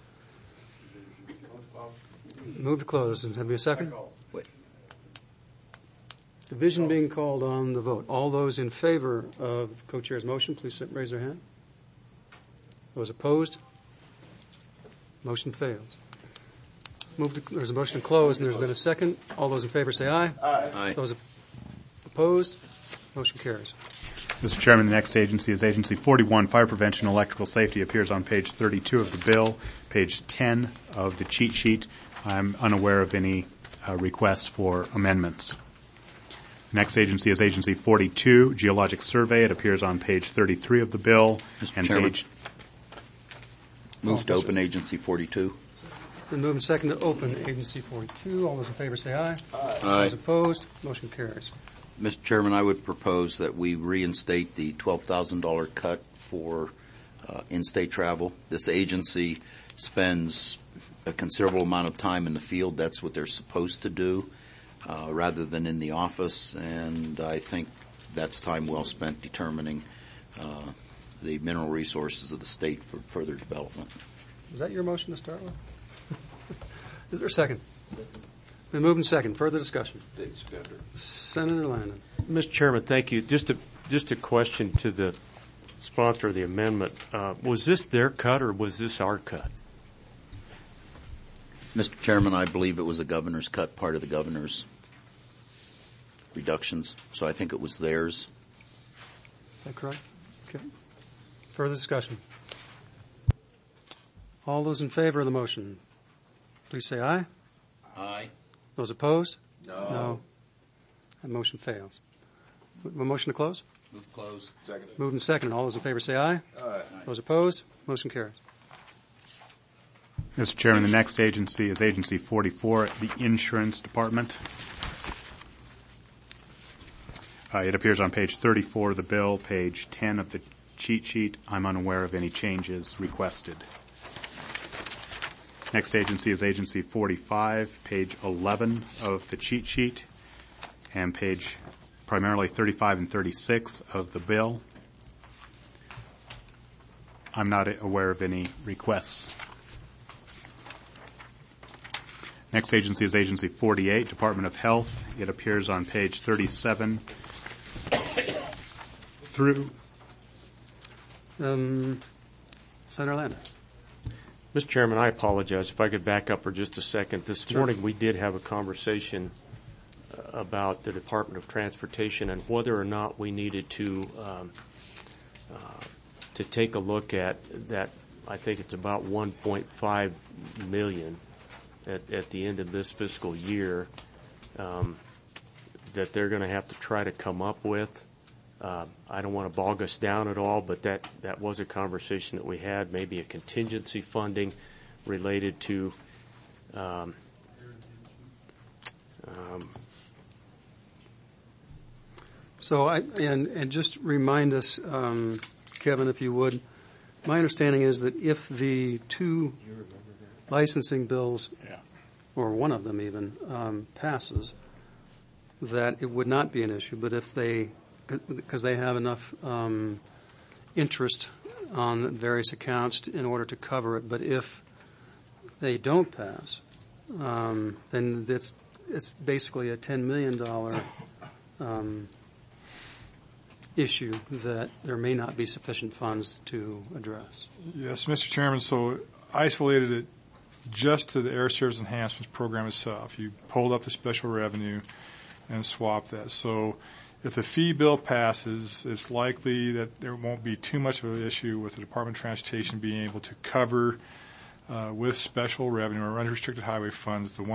Move to close. Have me a second? Wait. Division being called on the vote. All those in favor of co-chair's motion, please raise their hand. Those opposed? Motion fails. There's a motion to close, and there's been a second. All those in favor say aye. Aye. Those opposed? Motion carries. Mr. Chairman, the next agency is Agency 41, Fire Prevention and Electrical Safety, appears on page 32 of the bill, page 10 of the cheat sheet. I'm unaware of any requests for amendments. Next agency is Agency 42, Geologic Survey. It appears on page 33 of the bill. Mr. Chairman. Move to open Agency 42. Been moved and second to open Agency 42. All those in favor say aye. Aye. Those opposed? Motion carries. Mr. Chairman, I would propose that we reinstate the $12,000 cut for in-state travel. This agency spends a considerable amount of time in the field. That's what they're supposed to do, rather than in the office. And I think that's time well spent determining the mineral resources of the state for further development. Was that your motion to start with? Is there a second? Been moved and second. Further discussion. Senator Landon. Mr. Chairman, thank you. Just a question to the sponsor of the amendment. Was this their cut or was this our cut? Mr. Chairman, I believe it was the governor's cut, part of the governor's reductions, so I think it was theirs. Is that correct? Okay. Further discussion. All those in favor of the motion, please say aye. Aye. Those opposed? No. That motion fails. A motion to close? Move to close. Second. Moved and second. All those in favor say aye. Aye. Those opposed? Motion carries. Mr. Chairman, the next agency is Agency 44, the Insurance Department. It appears on page 34 of the bill, page 10 of the cheat sheet. I'm unaware of any changes requested. Next agency is Agency 45, page 11 of the cheat sheet, and page primarily 35 and 36 of the bill. I'm not aware of any requests. Next agency is Agency 48, Department of Health. It appears on page 37 through. Senator Landon. Mr. Chairman, I apologize. If I could back up for just a second. This morning we did have a conversation about the Department of Transportation and whether or not we needed to take a look at that. I think it's about $1.5 million at the end of this fiscal year that they're going to have to try to come up with. I don't want to bog us down at all, but that was a conversation that we had, maybe a contingency funding related to So and just remind us, Kevin, if you would, my understanding is that if the two licensing bills, or one of them even, passes, that it would not be an issue, but if because they have enough interest on various accounts in order to cover it. But if they don't pass, then it's basically a $10 million issue that there may not be sufficient funds to address. Yes, Mr. Chairman. So isolated it just to the Air Service Enhancements Program itself. You pulled up the special revenue and swapped that. So if the fee bill passes, it's likely that there won't be too much of an issue with the Department of Transportation being able to cover with special revenue or unrestricted highway funds the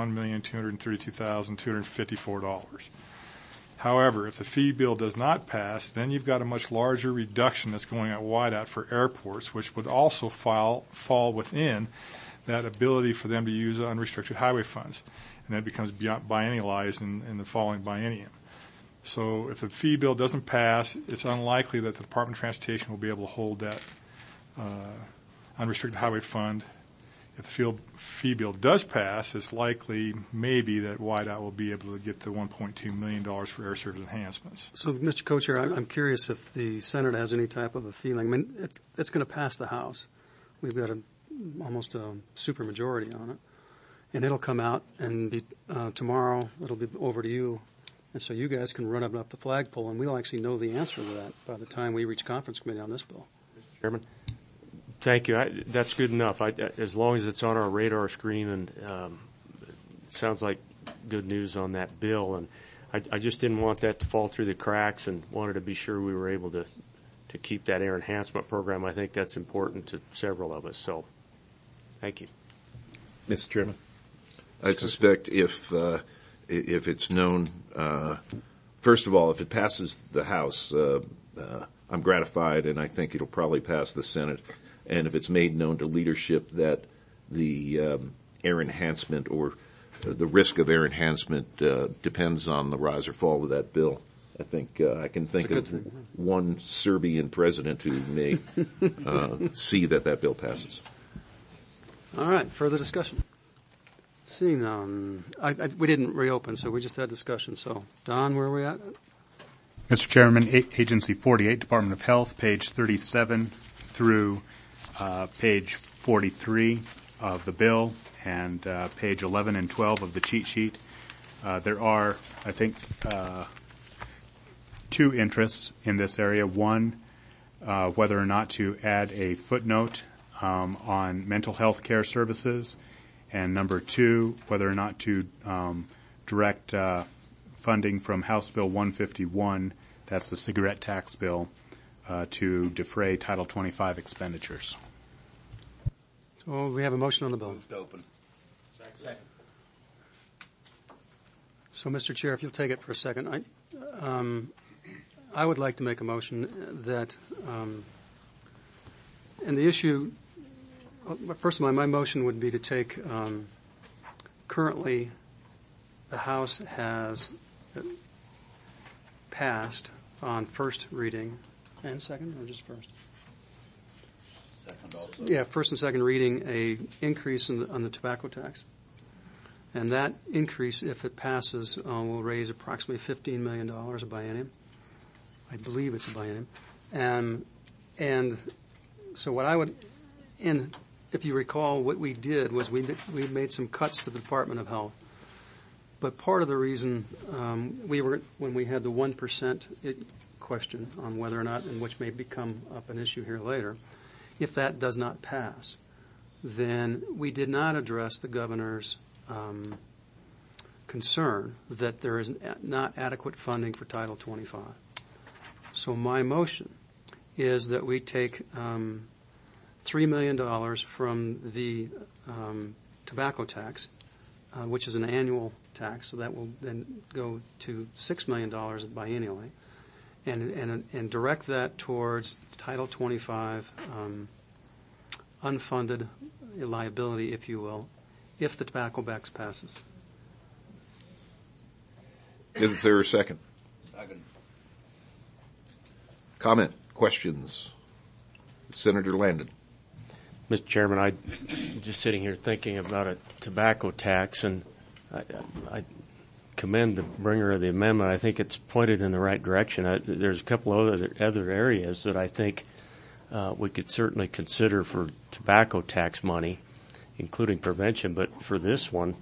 $1,232,254. However, if the fee bill does not pass, then you've got a much larger reduction that's going at wideout for airports, which would also fall within that ability for them to use unrestricted highway funds. And that becomes biennialized in the following biennium. So if the fee bill doesn't pass, it's unlikely that the Department of Transportation will be able to hold that unrestricted highway fund. If the fee bill does pass, it's likely maybe that WIDOT will be able to get the $1.2 million for air service enhancements. So, Mr. Co-Chair, I'm curious if the Senate has any type of a feeling. I mean, it's going to pass the House. We've got almost a supermajority on it. And it'll come out and be tomorrow. It'll be over to you. And so you guys can run up the flagpole, and we'll actually know the answer to that by the time we reach conference committee on this bill. Mr. Chairman, thank you. That's good enough. As long as it's on our radar screen, and it sounds like good news on that bill. And I just didn't want that to fall through the cracks, and wanted to be sure we were able to keep that air enhancement program. I think that's important to several of us. So, thank you, Mr. Chairman. I suspect if it's known, first of all, if it passes the House, I'm gratified, and I think it'll probably pass the Senate. And if it's made known to leadership that the air enhancement or the risk of air enhancement depends on the rise or fall of that bill, I think I can think of one Serbian president who may see that bill passes. All right, further discussion. Seeing we didn't reopen, so we just had discussion. So, Don, where are we at? Mr. Chairman, Agency 48, Department of Health, page 37 through page 43 of the bill, and page 11 and 12 of the cheat sheet. There are, I think, two interests in this area. One, whether or not to add a footnote on mental health care services, and number two, whether or not to direct funding from House Bill 151, that's the cigarette tax bill, to defray Title 25 expenditures. So we have a motion on the bill. Moved to open. Second. So, Mr. Chair, if you'll take it for a second, I would like to make a motion that, and the issue, first of all, my motion would be to take, currently the House has passed on first reading and second, or just first? Second also. Yeah, first and second reading, a increase on the tobacco tax. And that increase, if it passes, will raise approximately $15 million a biennium. I believe it's a biennium. And so what I would, and if you recall, what we did was we made some cuts to the Department of Health. But part of the reason when we had the 1% question on whether or not, and which may become up an issue here later, if that does not pass, then we did not address the governor's concern that there is not adequate funding for Title 25. So my motion is that we take $3 million from the tobacco tax, which is an annual tax, so that will then go to $6 million biennially, and direct that towards Title 25 unfunded liability, if you will, if the tobacco tax passes. Is there a second? Second. Comment, questions? Senator Landon. Mr. Chairman, I'm just sitting here thinking about a tobacco tax, and I commend the bringer of the amendment. I think it's pointed in the right direction. There's a couple of other areas that I think we could certainly consider for tobacco tax money, including prevention. But for this one,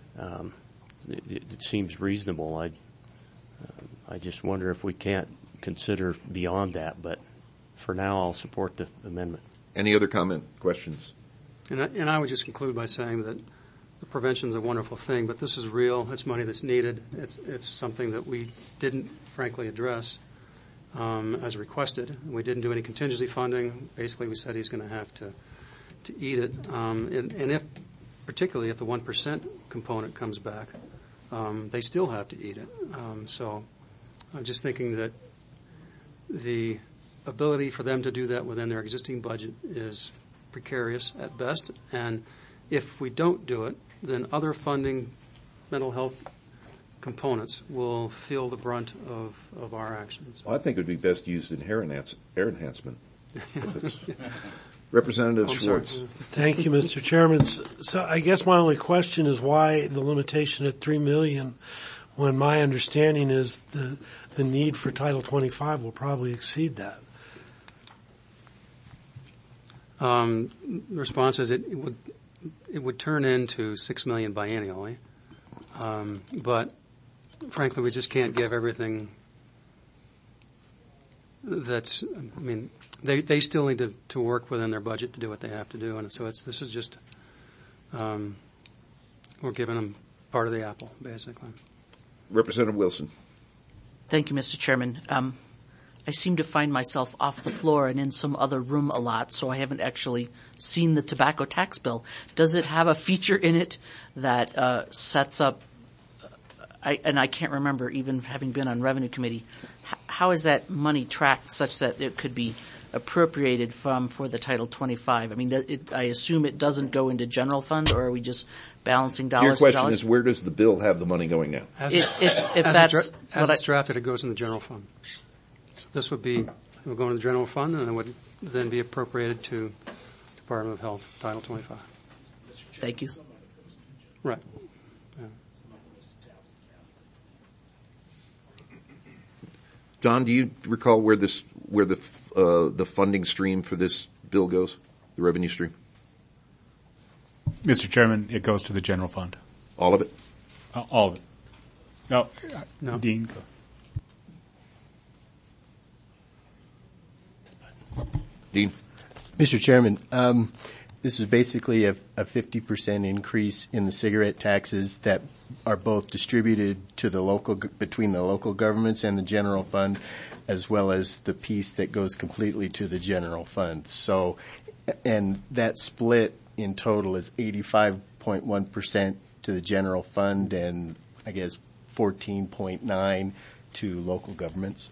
it seems reasonable. I just wonder if we can't consider beyond that. But for now, I'll support the amendment. Any other comment, questions? And I would just conclude by saying that the prevention is a wonderful thing, but this is real. It's money that's needed. It's something that we didn't, frankly, address as requested. We didn't do any contingency funding. Basically, we said he's going to have to eat it. And if, particularly if the 1% component comes back, they still have to eat it. So I'm just thinking that the ability for them to do that within their existing budget is precarious at best. And if we don't do it, then other funding mental health components will feel the brunt of our actions. Well, I think it would be best used in hair enhancement. Representative Schwartz. Thank you, Mr. Chairman. So I guess my only question is why the limitation at $3 million, when my understanding is the need for Title 25 will probably exceed that. The response is it would turn into $6 million biennially, but frankly, we just can't give everything. They still need to work within their budget to do what they have to do, and so this is just we're giving them part of the apple, basically. Representative Wilson. Thank you, Mr. Chairman. I seem to find myself off the floor and in some other room a lot, so I haven't actually seen the tobacco tax bill. Does it have a feature in it that sets up, and I can't remember even having been on Revenue Committee, how is that money tracked such that it could be appropriated for the Title 25? I mean, I assume it doesn't go into general fund, or are we just balancing dollars Your question to dollars? is, where does the bill have the money going now? As it's drafted, it goes in the general fund. So this would go into the general fund, and it would then be appropriated to Department of Health, Title 25. Thank you. Right. Yeah. Don, do you recall where the funding stream for this bill goes, the revenue stream? Mr. Chairman, it goes to the general fund. All of it? All of it. No. Dean, go. Dean? Mr. Chairman, this is basically a 50% increase in the cigarette taxes that are both distributed to the between the local governments and the general fund, as well as the piece that goes completely to the general fund. So, and that split in total is 85.1% to the general fund and I guess 14.9% to local governments.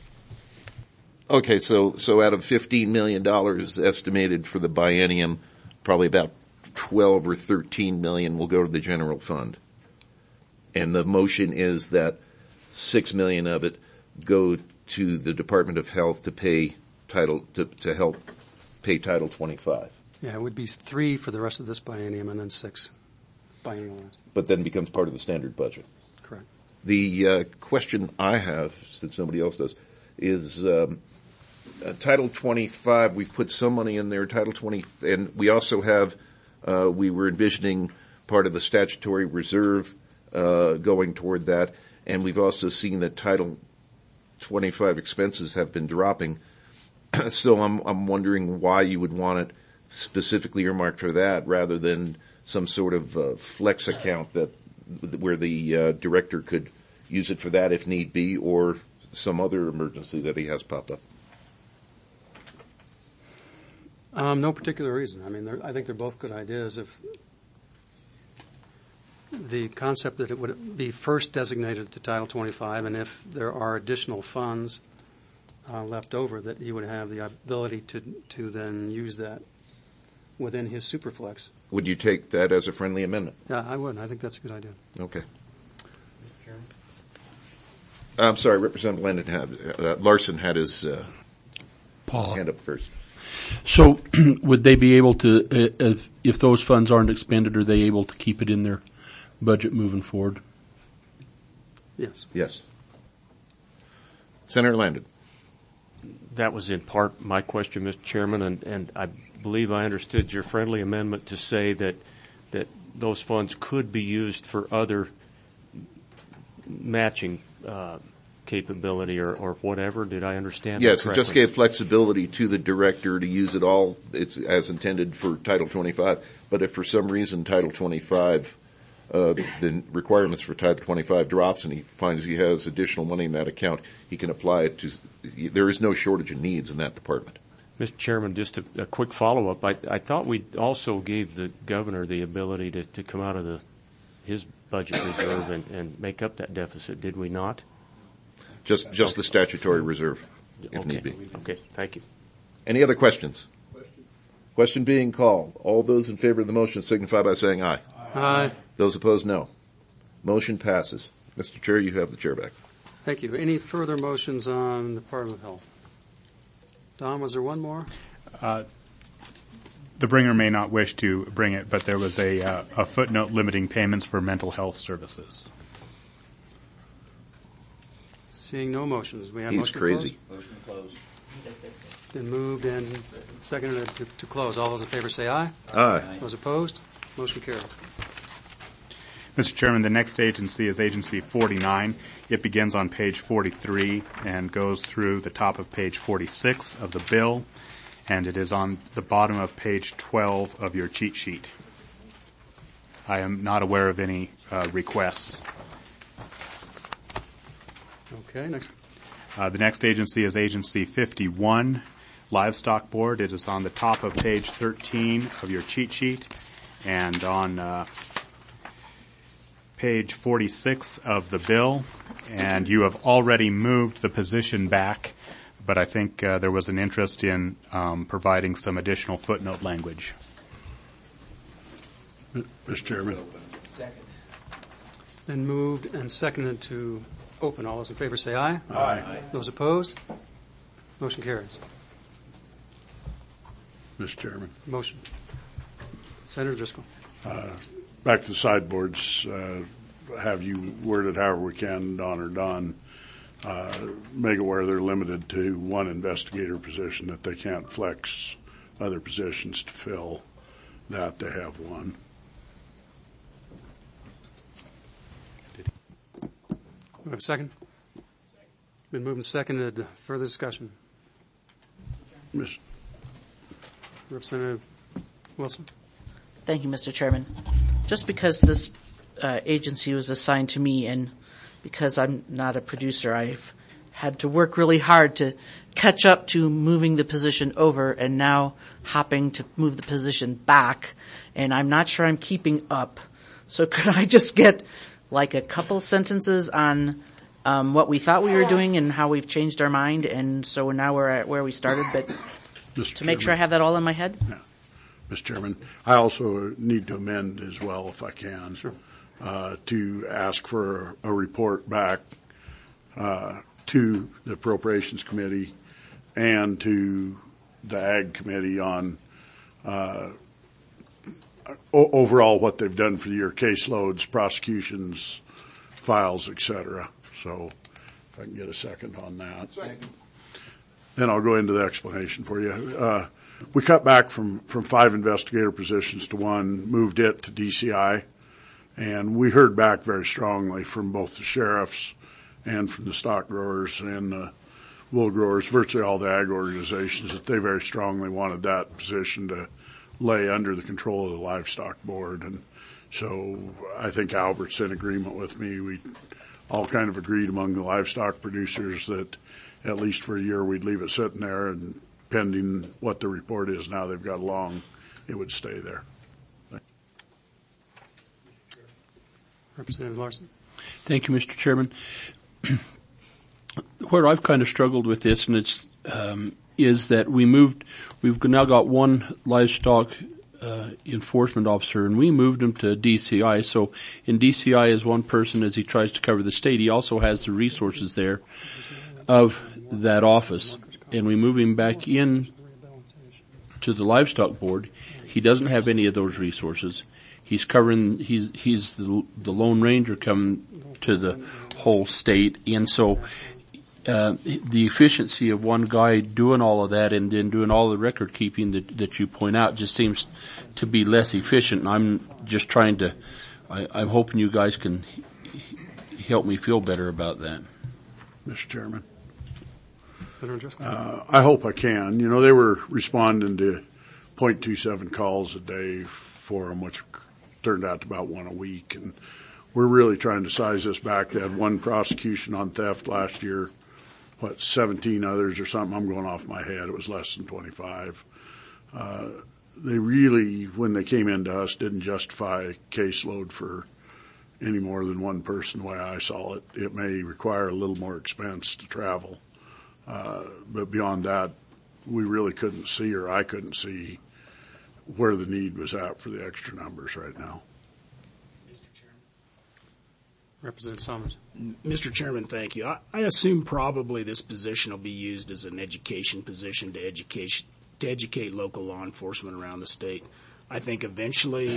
Okay, so out of $15 million estimated for the biennium, probably about 12 or 13 million will go to the general fund. And the motion is that 6 million of it go to the Department of Health to pay to help pay Title 25. Yeah, it would be 3 for the rest of this biennium and then 6 biennial. But then becomes part of the standard budget. Correct. The question I have, since nobody else does, is Title 25. We've put some money in there. Title 20, and we also have. We were envisioning part of the statutory reserve going toward that, and we've also seen that Title 25 expenses have been dropping. So I'm wondering why you would want it specifically earmarked for that rather than some sort of flex account where the director could use it for that if need be, or some other emergency that he has pop up. No particular reason. I mean, I think they're both good ideas. If the concept that it would be first designated to Title 25, and if there are additional funds left over, that he would have the ability to then use that within his superflex. Would you take that as a friendly amendment? Yeah, I would. I think that's a good idea. Okay. I'm sorry, Representative Larson had his hand up first. So would they be able to, if those funds aren't expended, are they able to keep it in their budget moving forward? Yes. Yes. Senator Landon. That was in part my question, Mr. Chairman, and I believe I understood your friendly amendment to say that those funds could be used for other matching capability or whatever. Did I understand yes, that correctly? It just gave flexibility to the director to use it all as intended for Title 25. But if for some reason Title 25, the requirements for Title 25 drops and he finds he has additional money in that account, he can apply it to. There is no shortage of needs in that department. Mr. Chairman, just a quick follow-up. I thought we also gave the governor the ability to come out of his budget reserve and make up that deficit, did we not? Just the statutory reserve, if need be. Okay, thank you. Any other questions? Question being called. All those in favor of the motion signify by saying aye. Aye. Those opposed, no. Motion passes. Mr. Chair, you have the chair back. Thank you. Any further motions on the Department of Health? Don, was there one more? The bringer may not wish to bring it, but there was a footnote limiting payments for mental health services. Seeing no motions, we have He's motion crazy. To close? Motion to close. Been moved and seconded to close. All those in favor say aye. Aye. Those opposed? Motion carries. Mr. Chairman, the next agency is Agency 49. It begins on page 43 and goes through the top of page 46 of the bill, and it is on the bottom of page 12 of your cheat sheet. I am not aware of any requests. Okay, next. The next agency is Agency 51, Livestock Board. It is on the top of page 13 of your cheat sheet, and on page 46 of the bill, and you have already moved the position back, but I think there was an interest in providing some additional footnote language. Mr. Chairman. Second. It's been moved and seconded to open. All those in favor say aye. Aye. Those opposed? Motion carries. Mr. Chairman. Motion. Senator Driscoll. Back to the sideboards, have you worded however we can, Don or Don, make it where they're limited to one investigator position, that they can't flex other positions to fill that. They have one. We have a second? Been moved and seconded. Further discussion? Representative Wilson? Thank you, Mr. Chairman. Just because this agency was assigned to me and because I'm not a producer, I've had to work really hard to catch up to moving the position over and now hopping to move the position back, and I'm not sure I'm keeping up. So could I just get like a couple sentences on what we thought we were doing and how we've changed our mind, and so now we're at where we started, but to make sure I have that all in my head? Yeah. Mr. Chairman, I also need to amend as well, if I can, to ask for a report back to the Appropriations Committee and to the Ag Committee on overall what they've done for the year, caseloads, prosecutions, files, et cetera. So if I can get a second on that. Second. Then I'll go into the explanation for you. We cut back from 5 investigator positions to 1, moved it to DCI, and we heard back very strongly from both the sheriffs and from the stock growers and the wool growers, virtually all the ag organizations, that they very strongly wanted that position to lay under the control of the livestock board. And so I think Albert's in agreement with me. We all kind of agreed among the livestock producers that at least for a year we'd leave it sitting there, and pending what the report is now they've got along, it would stay there. Representative Larson. Thank you, Mr. Chairman. Where I've kind of struggled with this, and it's is that we've now got one livestock enforcement officer, and we moved him to DCI. So in DCI, as one person, as he tries to cover the state, he also has the resources there of that office. And we move him back in to the livestock board. He doesn't have any of those resources. He's covering, he's the Lone Ranger coming to the whole state. And so, the efficiency of one guy doing all of that and then doing all the record keeping that you point out just seems to be less efficient. And I'm just trying to, I'm hoping you guys can help me feel better about that. Mr. Chairman. Senator Driscoll. I hope I can. You know, they were responding to 0.27 calls a day for them, which turned out to about 1 a week. And we're really trying to size this back. They had 1 prosecution on theft last year, 17 others or something. I'm going off my head. It was less than 25. They really, when they came into us, didn't justify a caseload for any more than 1 person the way I saw it. It may require a little more expense to travel. But beyond that, we really couldn't see, or I couldn't see, where the need was at for the extra numbers right now. Mr. Chairman. Representative Summers. Mr. Chairman, thank you. I assume probably this position will be used as an education position to educate local law enforcement around the state. I think eventually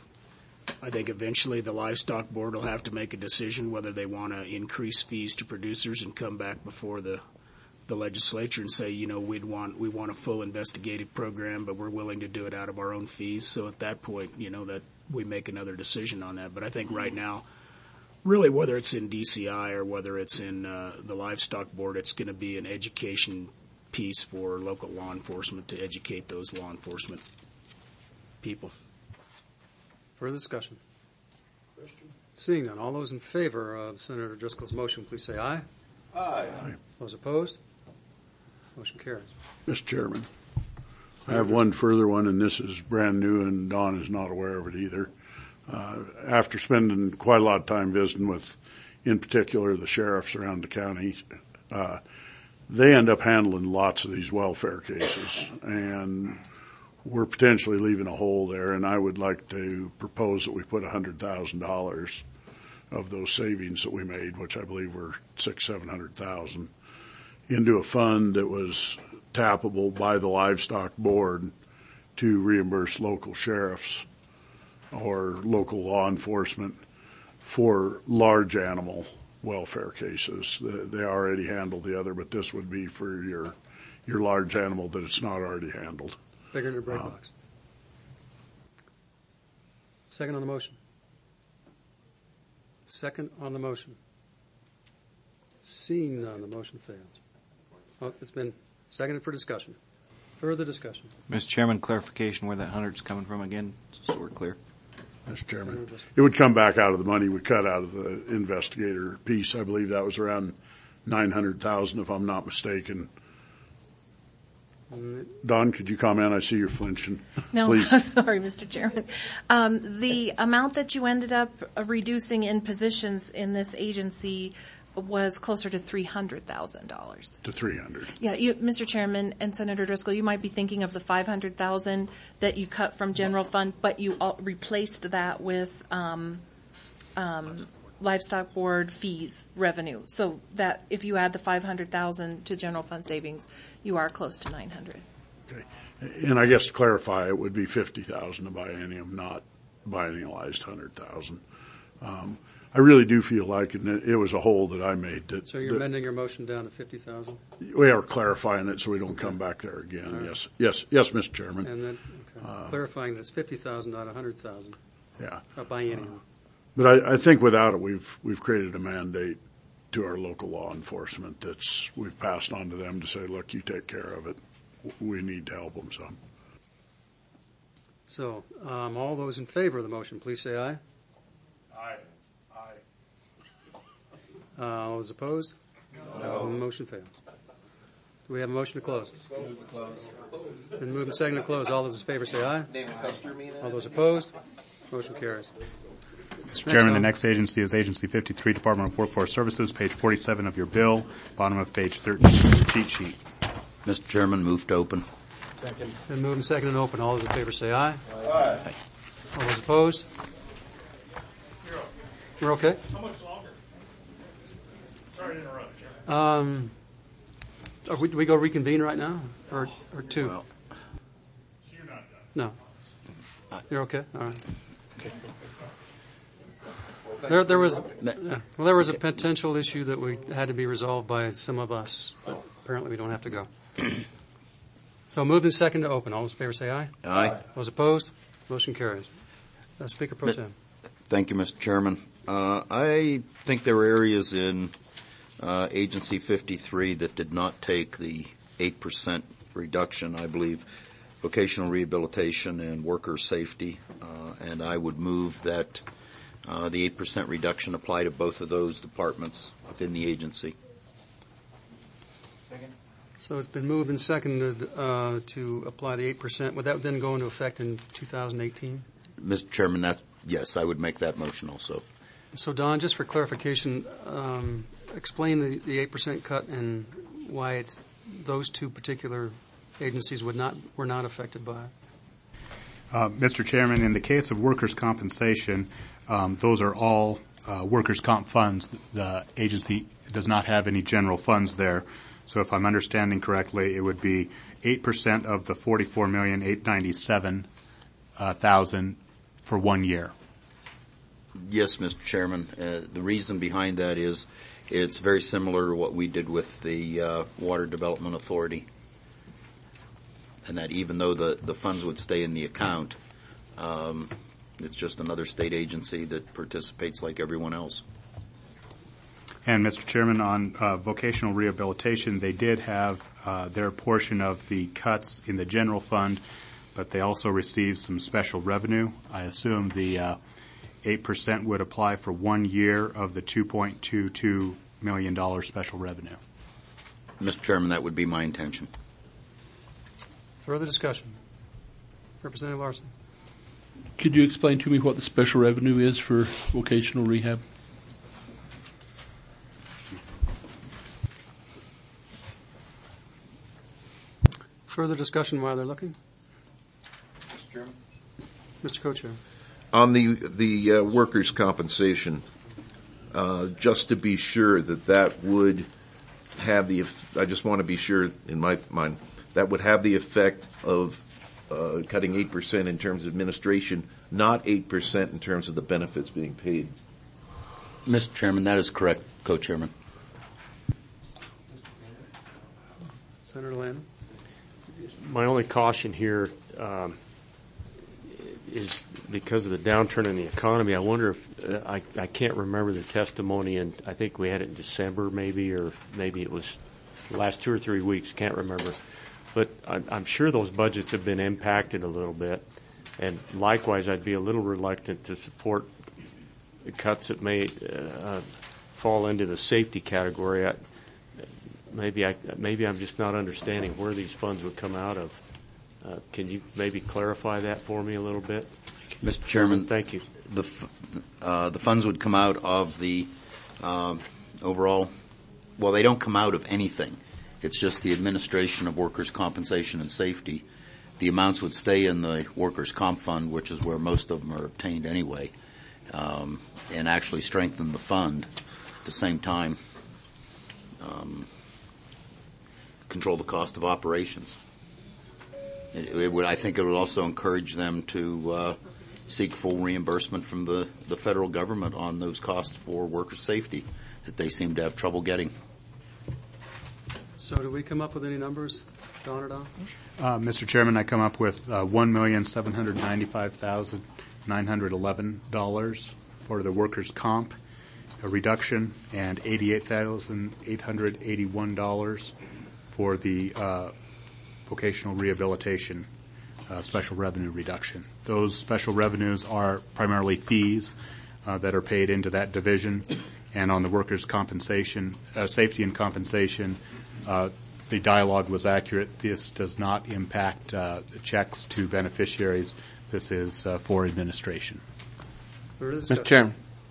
the livestock board will have to make a decision whether they want to increase fees to producers and come back before the legislature and say, you know, we want a full investigative program, but we're willing to do it out of our own fees. So at that point, you know, that we make another decision on that. But I think right now, really, whether it's in DCI or whether it's in the livestock board, it's going to be an education piece for local law enforcement to educate those law enforcement people. Further discussion? Seeing none, all those in favor of Senator Driscoll's motion, please say aye. Aye. Those opposed? Motion carries. Mr. Chairman, I have one further one, and this is brand new, and Don is not aware of it either. After spending quite a lot of time visiting with, in particular, the sheriffs around the county, they end up handling lots of these welfare cases, and we're potentially leaving a hole there, and I would like to propose that we put $100,000 of those savings that we made, which I believe were $600,000-700,000, into a fund that was tappable by the livestock board to reimburse local sheriffs or local law enforcement for large animal welfare cases. They already handle the other, but this would be for your large animal that it's not already handled. Bigger than a bread box. Second on the motion. Second on the motion. Seeing none, the motion fails. Oh, it's been seconded for discussion. Further discussion. Mr. Chairman, clarification where that 100's coming from again, so we're clear. Mr. Chairman, it would come back out of the money we cut out of the investigator piece. I believe that was around $900,000, if I'm not mistaken. Don, could you comment? I see you're flinching. No, Please. sorry, Mr. Chairman. The amount that you ended up reducing in positions in this agency was closer to $300,000. To 300. Yeah, Mr. Chairman and Senator Driscoll, you might be thinking of the $500,000 that you cut from general fund, but you replaced that with livestock board fees revenue. So that if you add the $500,000 to general fund savings, you are close to $900. Okay. And I guess to clarify, it would be $50,000 a biennium, not biennialized $100,000. I really do feel like it was a hole that I made. So you're amending your motion down to $50,000? We are clarifying it so we don't come back there again. Right. Yes, Mr. Chairman. And then clarifying that it's $50,000, not $100,000. Yeah. A biennium. But I think without it, we've created a mandate to our local law enforcement we've passed on to them to say, look, you take care of it. We need to help them some. So, all those in favor of the motion, please say aye. Aye. All those opposed? No. The motion fails. Do we have a motion to close? Been moved and seconded to close. All those in favor say aye. All those opposed? Motion carries. Mr. Chairman, the next agency is Agency 53, Department of Workforce Services, page 47 of your bill, bottom of page 13 of the cheat sheet. Mr. Chairman, move to open. Second. Been moved and seconded to open. All those in favor say aye. Aye. All those opposed? We're okay? How much longer? Sorry to interrupt. Do we go reconvene right now, or two? Well, You're not done. No. You're okay? All right. Okay. There was a potential issue that we had to be resolved by some of us, but apparently we don't have to go. So moved and second to open. All those in favor say aye. Aye. Those opposed? Motion carries. Speaker Pro Tem. Thank you, Mr. Chairman. I think there were areas in Agency 53 that did not take the 8% reduction. I believe vocational rehabilitation and worker safety, and I would move that the 8% reduction apply to both of those departments within the agency. Second. So it's been moved and seconded to apply the 8%. Would that then go into effect in 2018? Mr. Chairman, yes, I would make that motion also. So, Don, just for clarification, explain the 8% cut and why it's those two particular agencies were not affected by it. Mr. Chairman, in the case of workers' compensation, those are all workers' comp funds. The agency does not have any general funds there. So if I'm understanding correctly, it would be 8% of the $44,897,000 for 1 year. Yes, Mr. Chairman. The reason behind that is it's very similar to what we did with the Water Development Authority. And that even though the funds would stay in the account, it's just another state agency that participates like everyone else. And, Mr. Chairman, on vocational rehabilitation, they did have their portion of the cuts in the general fund, but they also received some special revenue. I assume the 8% would apply for 1 year of the $2.22 million special revenue. Mr. Chairman, that would be my intention. Further discussion? Representative Larson. Could you explain to me what the special revenue is for vocational rehab? Further discussion while they're looking? Mr. Chairman. Mr. Co-Chair. On the workers' compensation, just to be sure that would have I just want to be sure in my mind, that would have the effect of cutting 8% in terms of administration, not 8% in terms of the benefits being paid. Mr. Chairman, that is correct. Co-Chairman. Senator Landon? My only caution here is because of the downturn in the economy. I wonder if I can't remember the testimony, and I think we had it in December maybe, or maybe it was the last 2 or 3 weeks. Can't remember. But I'm sure those budgets have been impacted a little bit. And likewise, I'd be a little reluctant to support cuts that may fall into the safety category. Maybe I'm just not understanding where these funds would come out of. Can you maybe clarify that for me a little bit? Mr. Chairman. Thank you. The funds would come out of the overall, well, they don't come out of anything. It's just the administration of workers' compensation and safety. The amounts would stay in the workers' comp fund, which is where most of them are obtained anyway, and actually strengthen the fund at the same time. Control the cost of operations. I think it would also encourage them to seek full reimbursement from the federal government on those costs for worker safety that they seem to have trouble getting. So do we come up with any numbers, Don or Don? Mr. Chairman, I come up with $1,795,911 for the workers' comp, a reduction, and $88,881 for the vocational rehabilitation special revenue reduction. Those special revenues are primarily fees that are paid into that division, and on the workers' compensation, safety and compensation, the dialogue was accurate. This does not impact checks to beneficiaries. This is for administration. Mr. Chairman.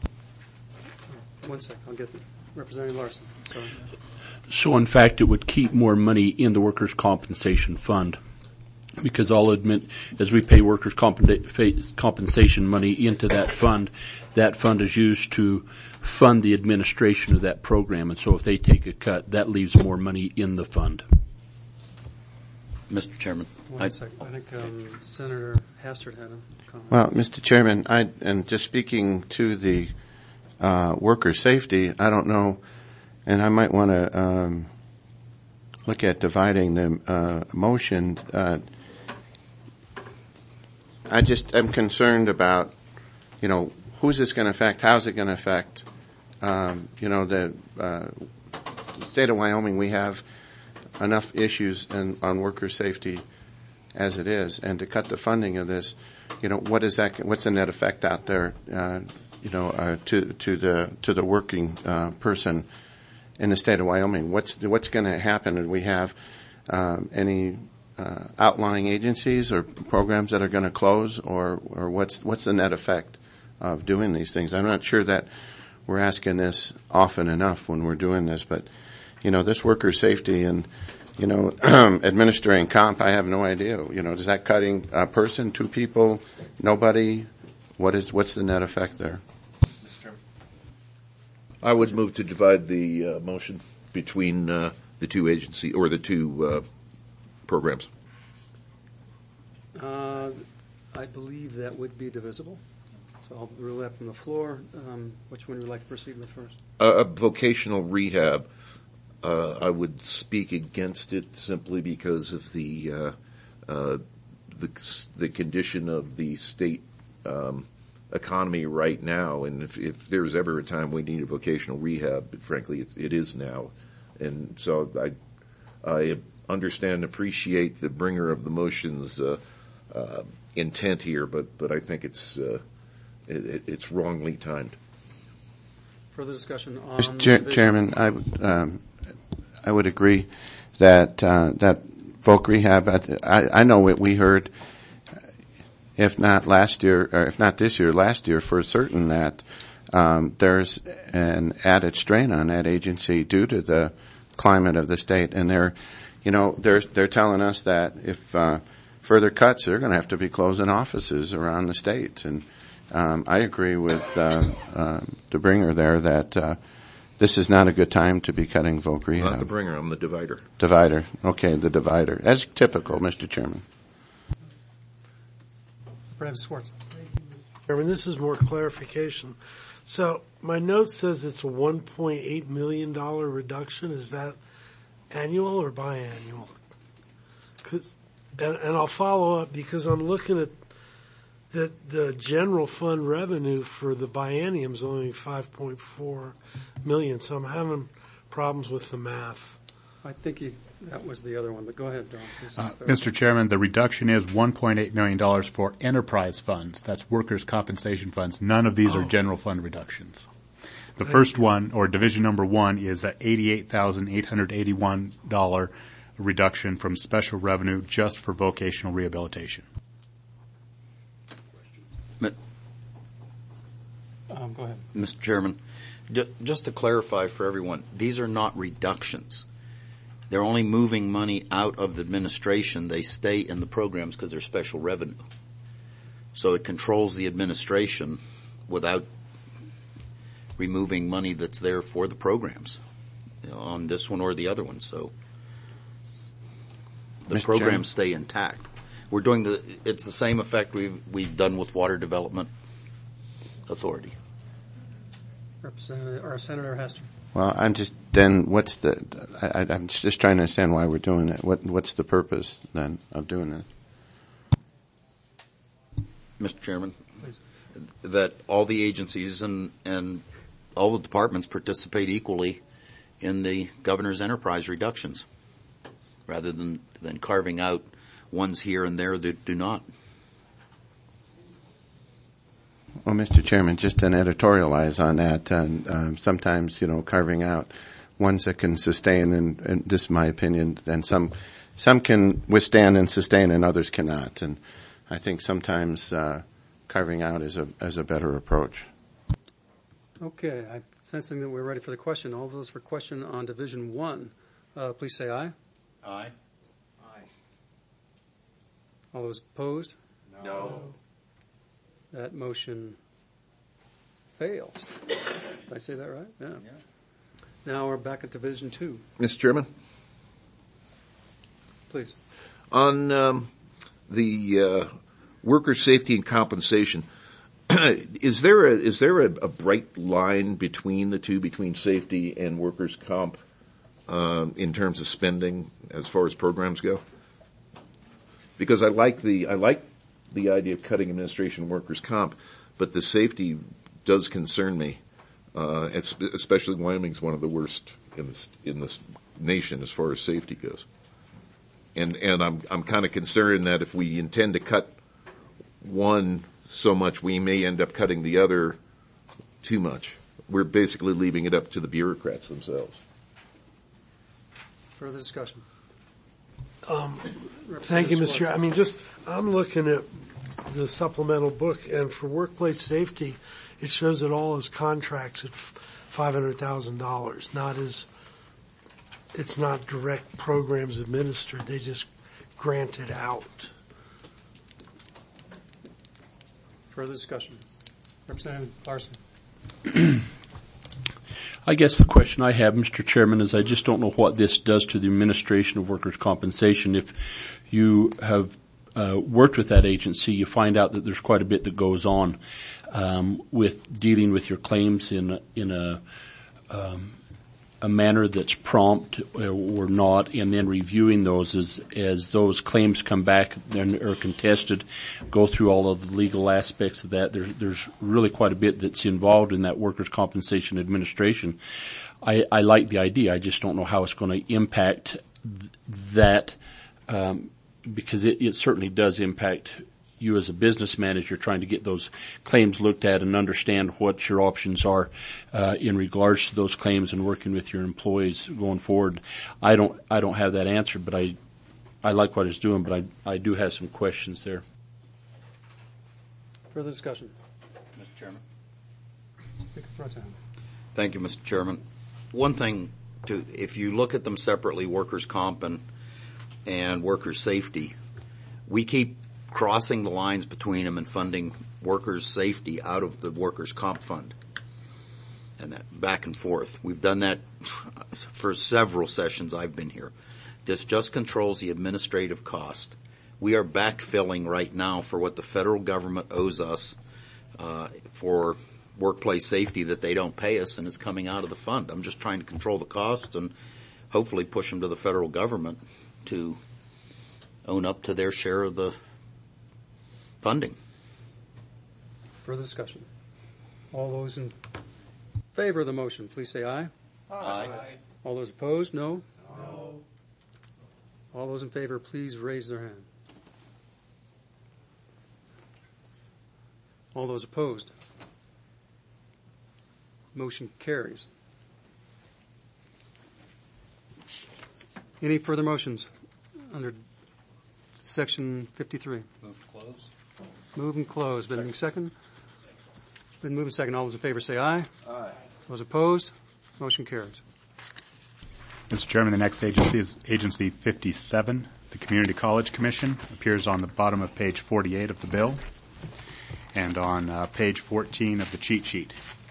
1 second. I'll get Representative Larson. Sorry. So, in fact, it would keep more money in the workers' compensation fund, because I'll admit, as we pay workers' compensation money into that fund is used to fund the administration of that program. And so if they take a cut, that leaves more money in the fund. Mr. Chairman. 1 second. I think Senator Hastert had a comment. Well, Mr. Chairman, and just speaking to the worker safety, I don't know, and I might want to look at dividing the motion. I'm concerned about, who's this going to affect? How's it going to affect? The state of Wyoming, we have enough issues on worker safety as it is, and to cut the funding of this, what's the net effect out there, to the working person in the state of Wyoming? What's going to happen? And we have any outlying agencies or programs that are going to close, or what's the net effect of doing these things? I'm not sure that we're asking this often enough when we're doing this, but this worker safety and administering comp, I have no idea. Is that cutting a person, 2 people, nobody? What's the net effect there? I would move to divide the motion between the two agency or the two programs. I believe that would be divisible. So I'll rule that from the floor. Which one would you like to proceed with first? Vocational rehab. I would speak against it simply because of the condition of the state economy right now, and if there's ever a time we need a vocational rehab, frankly, it is now. And so I understand and appreciate the bringer of the motion's intent here, but I think it's wrongly timed. Further discussion on Mr. Chairman, I would agree that that voc rehab. I know what we heard, if not last year, or if not this year, last year for certain, that there's an added strain on that agency due to the climate of the state, and they're telling us that if further cuts, they're going to have to be closing offices around the state. And I agree with the bringer there that this is not a good time to be cutting voc rehab. Not the bringer, I'm the divider. Divider. Okay, the divider. As typical, Mr. Chairman. Representative Schwartz. Chairman, this is more clarification. So my note says it's a $1.8 million reduction. Is that annual or biannual? And I'll follow up because I'm looking at that the general fund revenue for the biennium is only $5.4 million. So I'm having problems with the math. I think that was the other one, but go ahead, Don. Mr. Chairman, the reduction is $1.8 million for enterprise funds. That's workers' compensation funds. None of these are general fund reductions. The first one, or division number 1, is a $88,881 reduction from special revenue just for vocational rehabilitation. Go ahead. Mr. Chairman, just to clarify for everyone, these are not reductions. They're only moving money out of the administration. They stay in the programs because they're special revenue. So it controls the administration without removing money that's there for the programs, on this one or the other one. So the programs stay intact. We're doing it's the same effect we've done with Water Development Authority. Senator Hester. Well, I'm just trying to understand why we're doing it. What's the purpose then of doing it? Mr. Chairman, please. That all the agencies and all the departments participate equally in the governor's enterprise reductions, rather than carving out ones here and there that do not. Well, Mr. Chairman, just an editorialize on that. Sometimes, carving out ones that can sustain, and this is my opinion, and some can withstand and sustain, and others cannot. And I think sometimes carving out is a better approach. Okay, I'm sensing that we're ready for the question. All those for question on Division 1, please say aye. Aye. Aye. All those opposed? No. That motion fails. Did I say that right? Yeah. Now we're back at Division 2. Mr. Chairman? Please. On the worker safety and compensation, is there a bright line between the two, between safety and workers' comp, in terms of spending as far as programs go? Because I like the idea of cutting administration and workers' comp, but the safety does concern me, especially Wyoming's one of the worst in this nation as far as safety goes. And I'm kind of concerned that if we intend to cut one so much, we may end up cutting the other too much. We're basically leaving it up to the bureaucrats themselves. Further discussion. Thank you, Mr. Chair. I'm looking at the supplemental book, and for workplace safety, it shows it all as contracts at $500,000, it's not direct programs administered. They just grant it out. Further discussion. Representative Larson. I guess the question I have, Mr. Chairman, is I just don't know what this does to the administration of workers' compensation. If you have worked with that agency, you find out that there's quite a bit that goes on with dealing with your claims in a manner that's prompt or not, and then reviewing those as those claims come back and are contested, go through all of the legal aspects of that. There's really quite a bit that's involved in that workers' compensation administration. I like the idea. I just don't know how it's going to impact that, because it certainly does impact you as a business manager trying to get those claims looked at and understand what your options are in regards to those claims and working with your employees going forward. I don't have that answer, but I like what it's doing, but I do have some questions there. Further discussion. Mr. Chairman. Thank you, Mr. Chairman. One thing, if you look at them separately, workers' comp and workers' safety, we keep crossing the lines between them and funding workers' safety out of the workers' comp fund, and that back and forth. We've done that for several sessions I've been here. This just controls the administrative cost. We are backfilling right now for what the federal government owes us for workplace safety that they don't pay us and it's coming out of the fund. I'm just trying to control the costs and hopefully push them to the federal government to own up to their share of the funding. Further discussion? All those in favor of the motion, please say aye. Aye. All those opposed, no? No. All those in favor, please raise their hand. All those opposed? Motion carries. Any further motions under Section 53? Move to close. Move and close. Been moved second? Been moved and second. All those in favor say aye. Aye. Those opposed? Motion carries. Mr. Chairman, the next agency is Agency 57, the Community College Commission. Appears on the bottom of page 48 of the bill and on page 14 of the cheat sheet.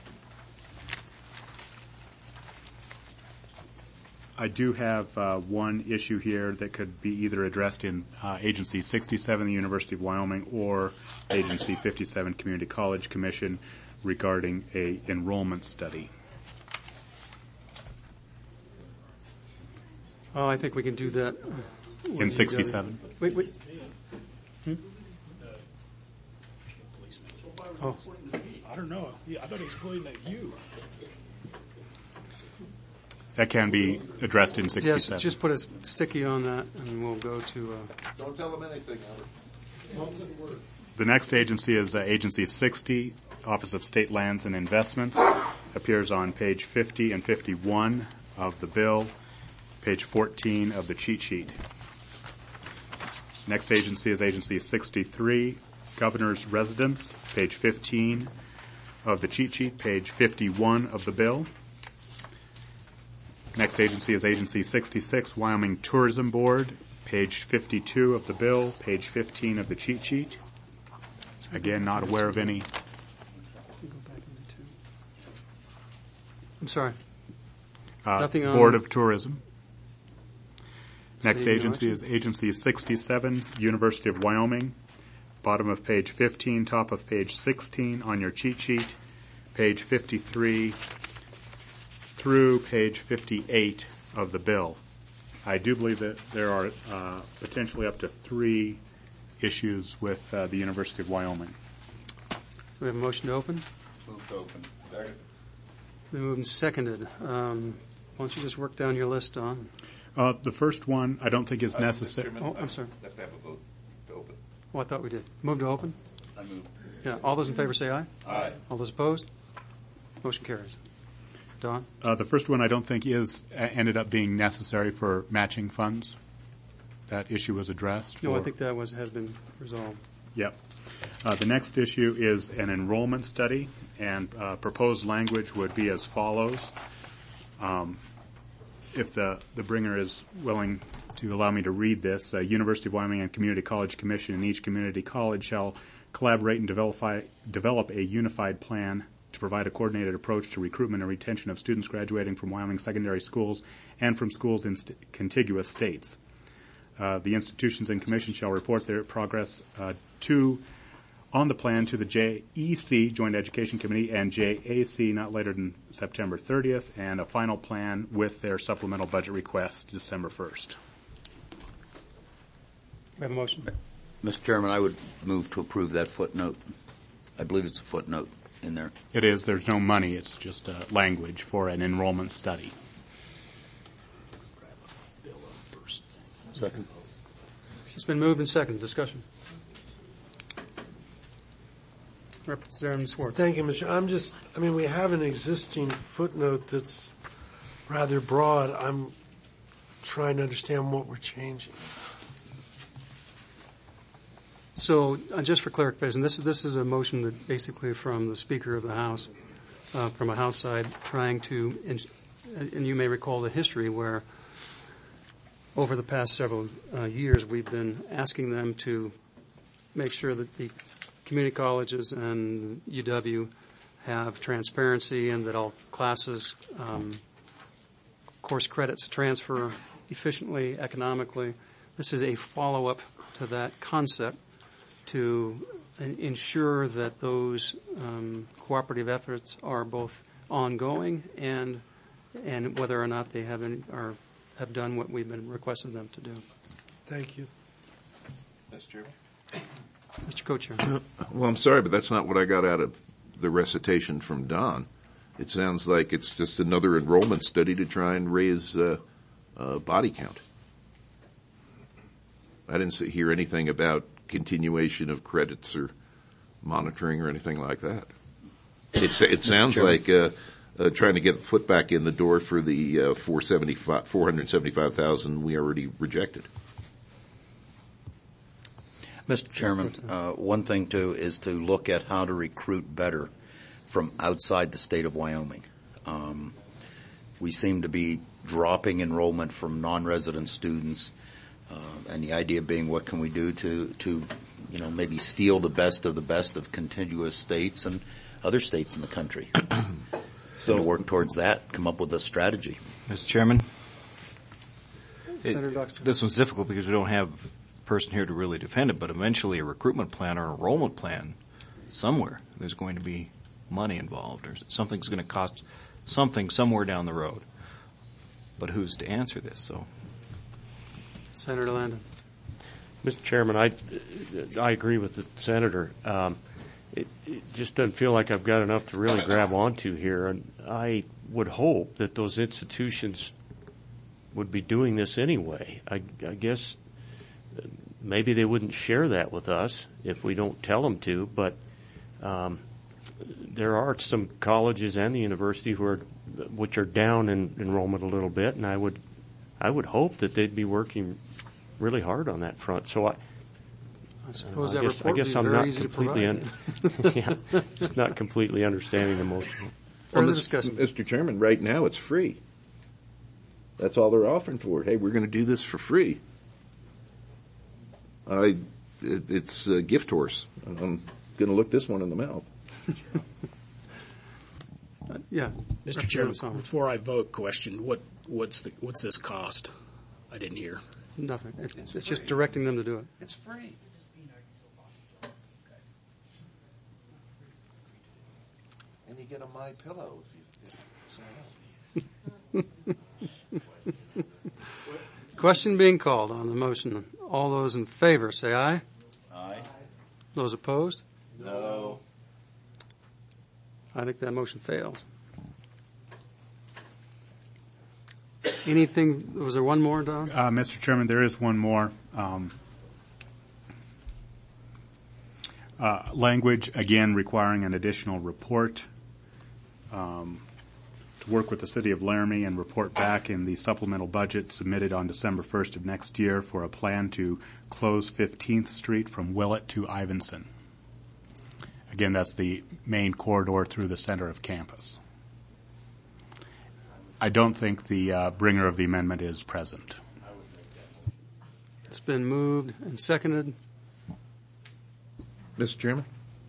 I do have one issue here that could be either addressed in Agency 67, the University of Wyoming, or Agency 57, Community College Commission, regarding a enrollment study. Oh, I think we can do that. In 67. Wait. Oh. I don't know. Yeah, I thought he was pointing at you. That can be addressed in 67. Yes, just put a sticky on that, and we'll go to... Don't tell them anything, Albert. The next agency is Agency 60, Office of State Lands and Investments. Appears on page 50 and 51 of the bill, page 14 of the cheat sheet. Next agency is Agency 63, Governor's Residence, page 15 of the cheat sheet, page 51 of the bill. Next agency is Agency 66, Wyoming Tourism Board, page 52 of the bill, page 15 of the cheat sheet. Again, not aware of any. I'm sorry. Nothing on Board of Tourism. Next City agency is Agency 67, University of Wyoming. Bottom of page 15, top of page 16 on your cheat sheet, page 53 through page 58 of the bill. I do believe that there are potentially up to 3 issues with the University of Wyoming. So we have a motion to open. Move to open. Second. Been moved and seconded. Why don't you just work down your list, Don? The first one I don't think is necessary. Oh, I'm sorry. Have to have a vote to open. Oh, I thought we did. Move to open? I move. Yeah. All those in favor say aye. Aye. All those opposed? Motion carries. Don? The first one I don't think ended up being necessary for matching funds. That issue was addressed. No, I think that has been resolved. Yep. The next issue is an enrollment study, and proposed language would be as follows. If the bringer is willing to allow me to read this, University of Wyoming and Community College Commission and each community college shall collaborate and develop a unified plan to provide a coordinated approach to recruitment and retention of students graduating from Wyoming secondary schools and from schools in contiguous states. The institutions and commission shall report their progress on the plan to the JEC, Joint Education Committee, and JAC not later than September 30th, and a final plan with their supplemental budget request December 1st. We have a motion. Mr. Chairman, I would move to approve that footnote. I believe it's a footnote in there. It is. There's no money. It's just language for an enrollment study. Second. It's been moved and seconded. Discussion. Representative Swartz. Thank you, Mr. We have an existing footnote that's rather broad. I'm trying to understand what we're changing. So, just for clarification, this is a motion that basically from the Speaker of the House, from a House side, trying to, and you may recall the history where over the past several years we've been asking them to make sure that the community colleges and UW have transparency and that all classes, course credits transfer efficiently, economically. This is a follow-up to that concept to ensure that those cooperative efforts are both ongoing and whether or not they have done what we've been requesting them to do. Thank you. Mr. Chairman? Mr. Co-Chair. Well, I'm sorry, but that's not what I got out of the recitation from Don. It sounds like it's just another enrollment study to try and raise body count. I didn't hear anything about continuation of credits or monitoring or anything like that. It sounds like trying to get a foot back in the door for the $475,000 we already rejected. Mr. Chairman, one thing too is to look at how to recruit better from outside the state of Wyoming. We seem to be dropping enrollment from non-resident students, and the idea being, what can we do to maybe steal the best of contiguous states and other states in the country. So to work towards that, come up with a strategy. Mr. Chairman, Senator Doxter. this one's difficult because we don't have a person here to really defend it, but eventually a recruitment plan or enrollment plan somewhere, there's going to be money involved, or something's going to cost something somewhere down the road. But who's to answer this? So, Senator Landon. Mr. Chairman, I agree with the senator. It just doesn't feel like I've got enough to really grab onto here, and I would hope that those institutions would be doing this anyway. I guess maybe they wouldn't share that with us if we don't tell them to, but there are some colleges and the university which are down in enrollment a little bit, and I would hope that they'd be working really hard on that front. So I suppose that report would be I'm very not easy to completely provide. just not completely understanding the motion. Further discussion. Mr. Chairman, right now it's free. That's all they're offering for it. Hey, we're going to do this for free. It's a gift horse. I'm going to look this one in the mouth. Yeah, Mr. Chairman, before I vote, question: what's this cost? I didn't hear. Nothing. It's just directing them to do it. It's free. And you get a My Pillow if you sign up. Question being called on the motion. All those in favor say aye. Aye. Those opposed? No. I think that motion fails. Anything, was there one more, Don? Mr. Chairman, there is one more. Language, again, requiring an additional report to work with the City of Laramie and report back in the supplemental budget submitted on December 1st of next year for a plan to close 15th Street from Willett to Ivinson. Again, that's the main corridor through the center of campus. I don't think the bringer of the amendment is present. It's been moved and seconded. Mr. Chairman?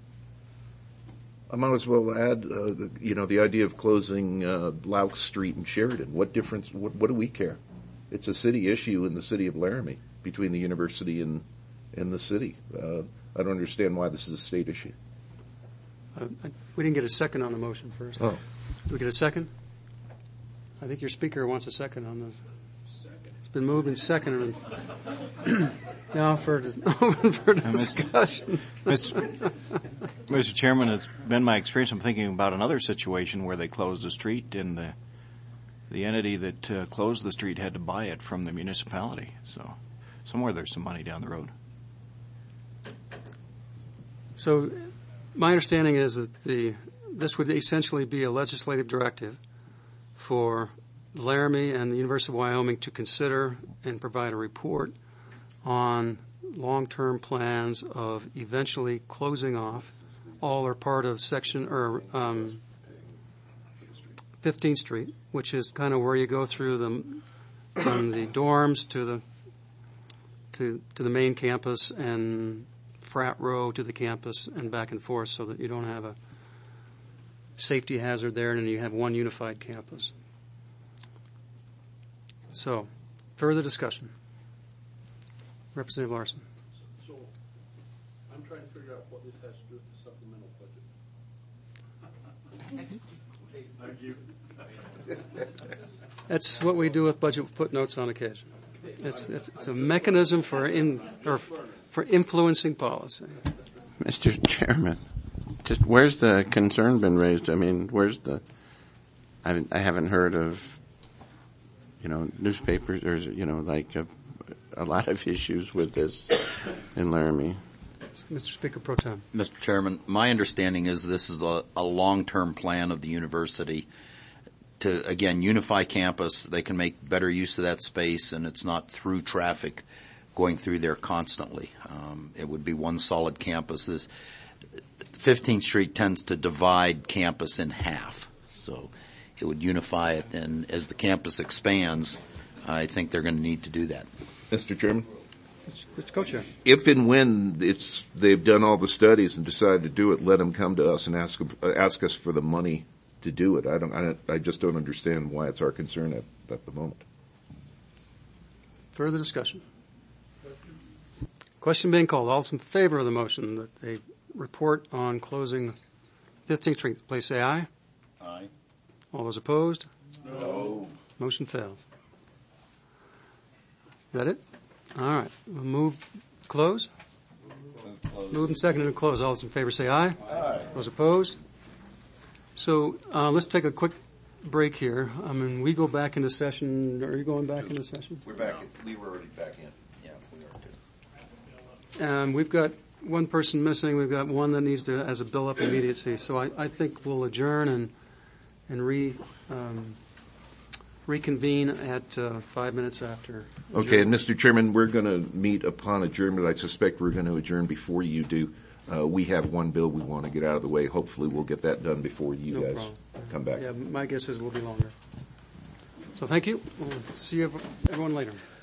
I might as well add, the idea of closing Laux Street and Sheridan. What difference, what do we care? It's a city issue in the city of Laramie between the university and the city. I don't understand why this is a state issue. We didn't get a second on the motion first. Oh. Did we get a second? I think your speaker wants a second on this. It's been moved and seconded. Now for discussion. Mr. Chairman, it's been my experience. I'm thinking about another situation where they closed the street, and the entity that closed the street had to buy it from the municipality. So somewhere there's some money down the road. So my understanding is that this would essentially be a legislative directive for Laramie and the University of Wyoming to consider and provide a report on long-term plans of eventually closing off all or part of 15th Street, which is kind of where you go through from the dorms to the main campus and Frat Row to the campus and back and forth, so that you don't have a safety hazard there, and then you have one unified campus. So, further discussion. Representative Larson. So, I'm trying to figure out what this has to do with the supplemental budget. That's what we do with budget footnotes on occasion. It's a mechanism for influencing policy. Mr. Chairman, just where's the concern been raised? I mean, where's the? I haven't heard of, newspapers or like a lot of issues with this in Laramie. Mr. Speaker Pro Tem. Mr. Chairman, my understanding is this is a long-term plan of the university to, again, unify campus. They can make better use of that space, and it's not through traffic going through there constantly. It would be one solid campus. This 15th Street tends to divide campus in half, so it would unify it. And as the campus expands, I think they're going to need to do that. Mr. Chairman? Mr. Co-Chair. If and when they've done all the studies and decided to do it, let them come to us and ask us for the money to do it. I just don't understand why it's our concern at the moment. Further discussion? Question being called. All those in favor of the motion that they report on closing 15th Street, please say aye. Aye. All those opposed? No. Motion fails. Is that it? All right. We'll move close. Moved and seconded to close. All those in favor say aye. Aye. Those opposed? So let's take a quick break here. I mean, we go back into session. Are you going back into session? We're back. We were already back in. Yeah, we are too. We've got one person missing. We've got one that needs to as a bill up immediacy. So I think we'll adjourn and reconvene at 5 minutes after. Okay, and Mr. Chairman, we're going to meet upon adjournment. I suspect we're going to adjourn before you do. We have one bill we want to get out of the way. Hopefully we'll get that done before you guys come back. Yeah, my guess is we'll be longer. So thank you. We'll see everyone later.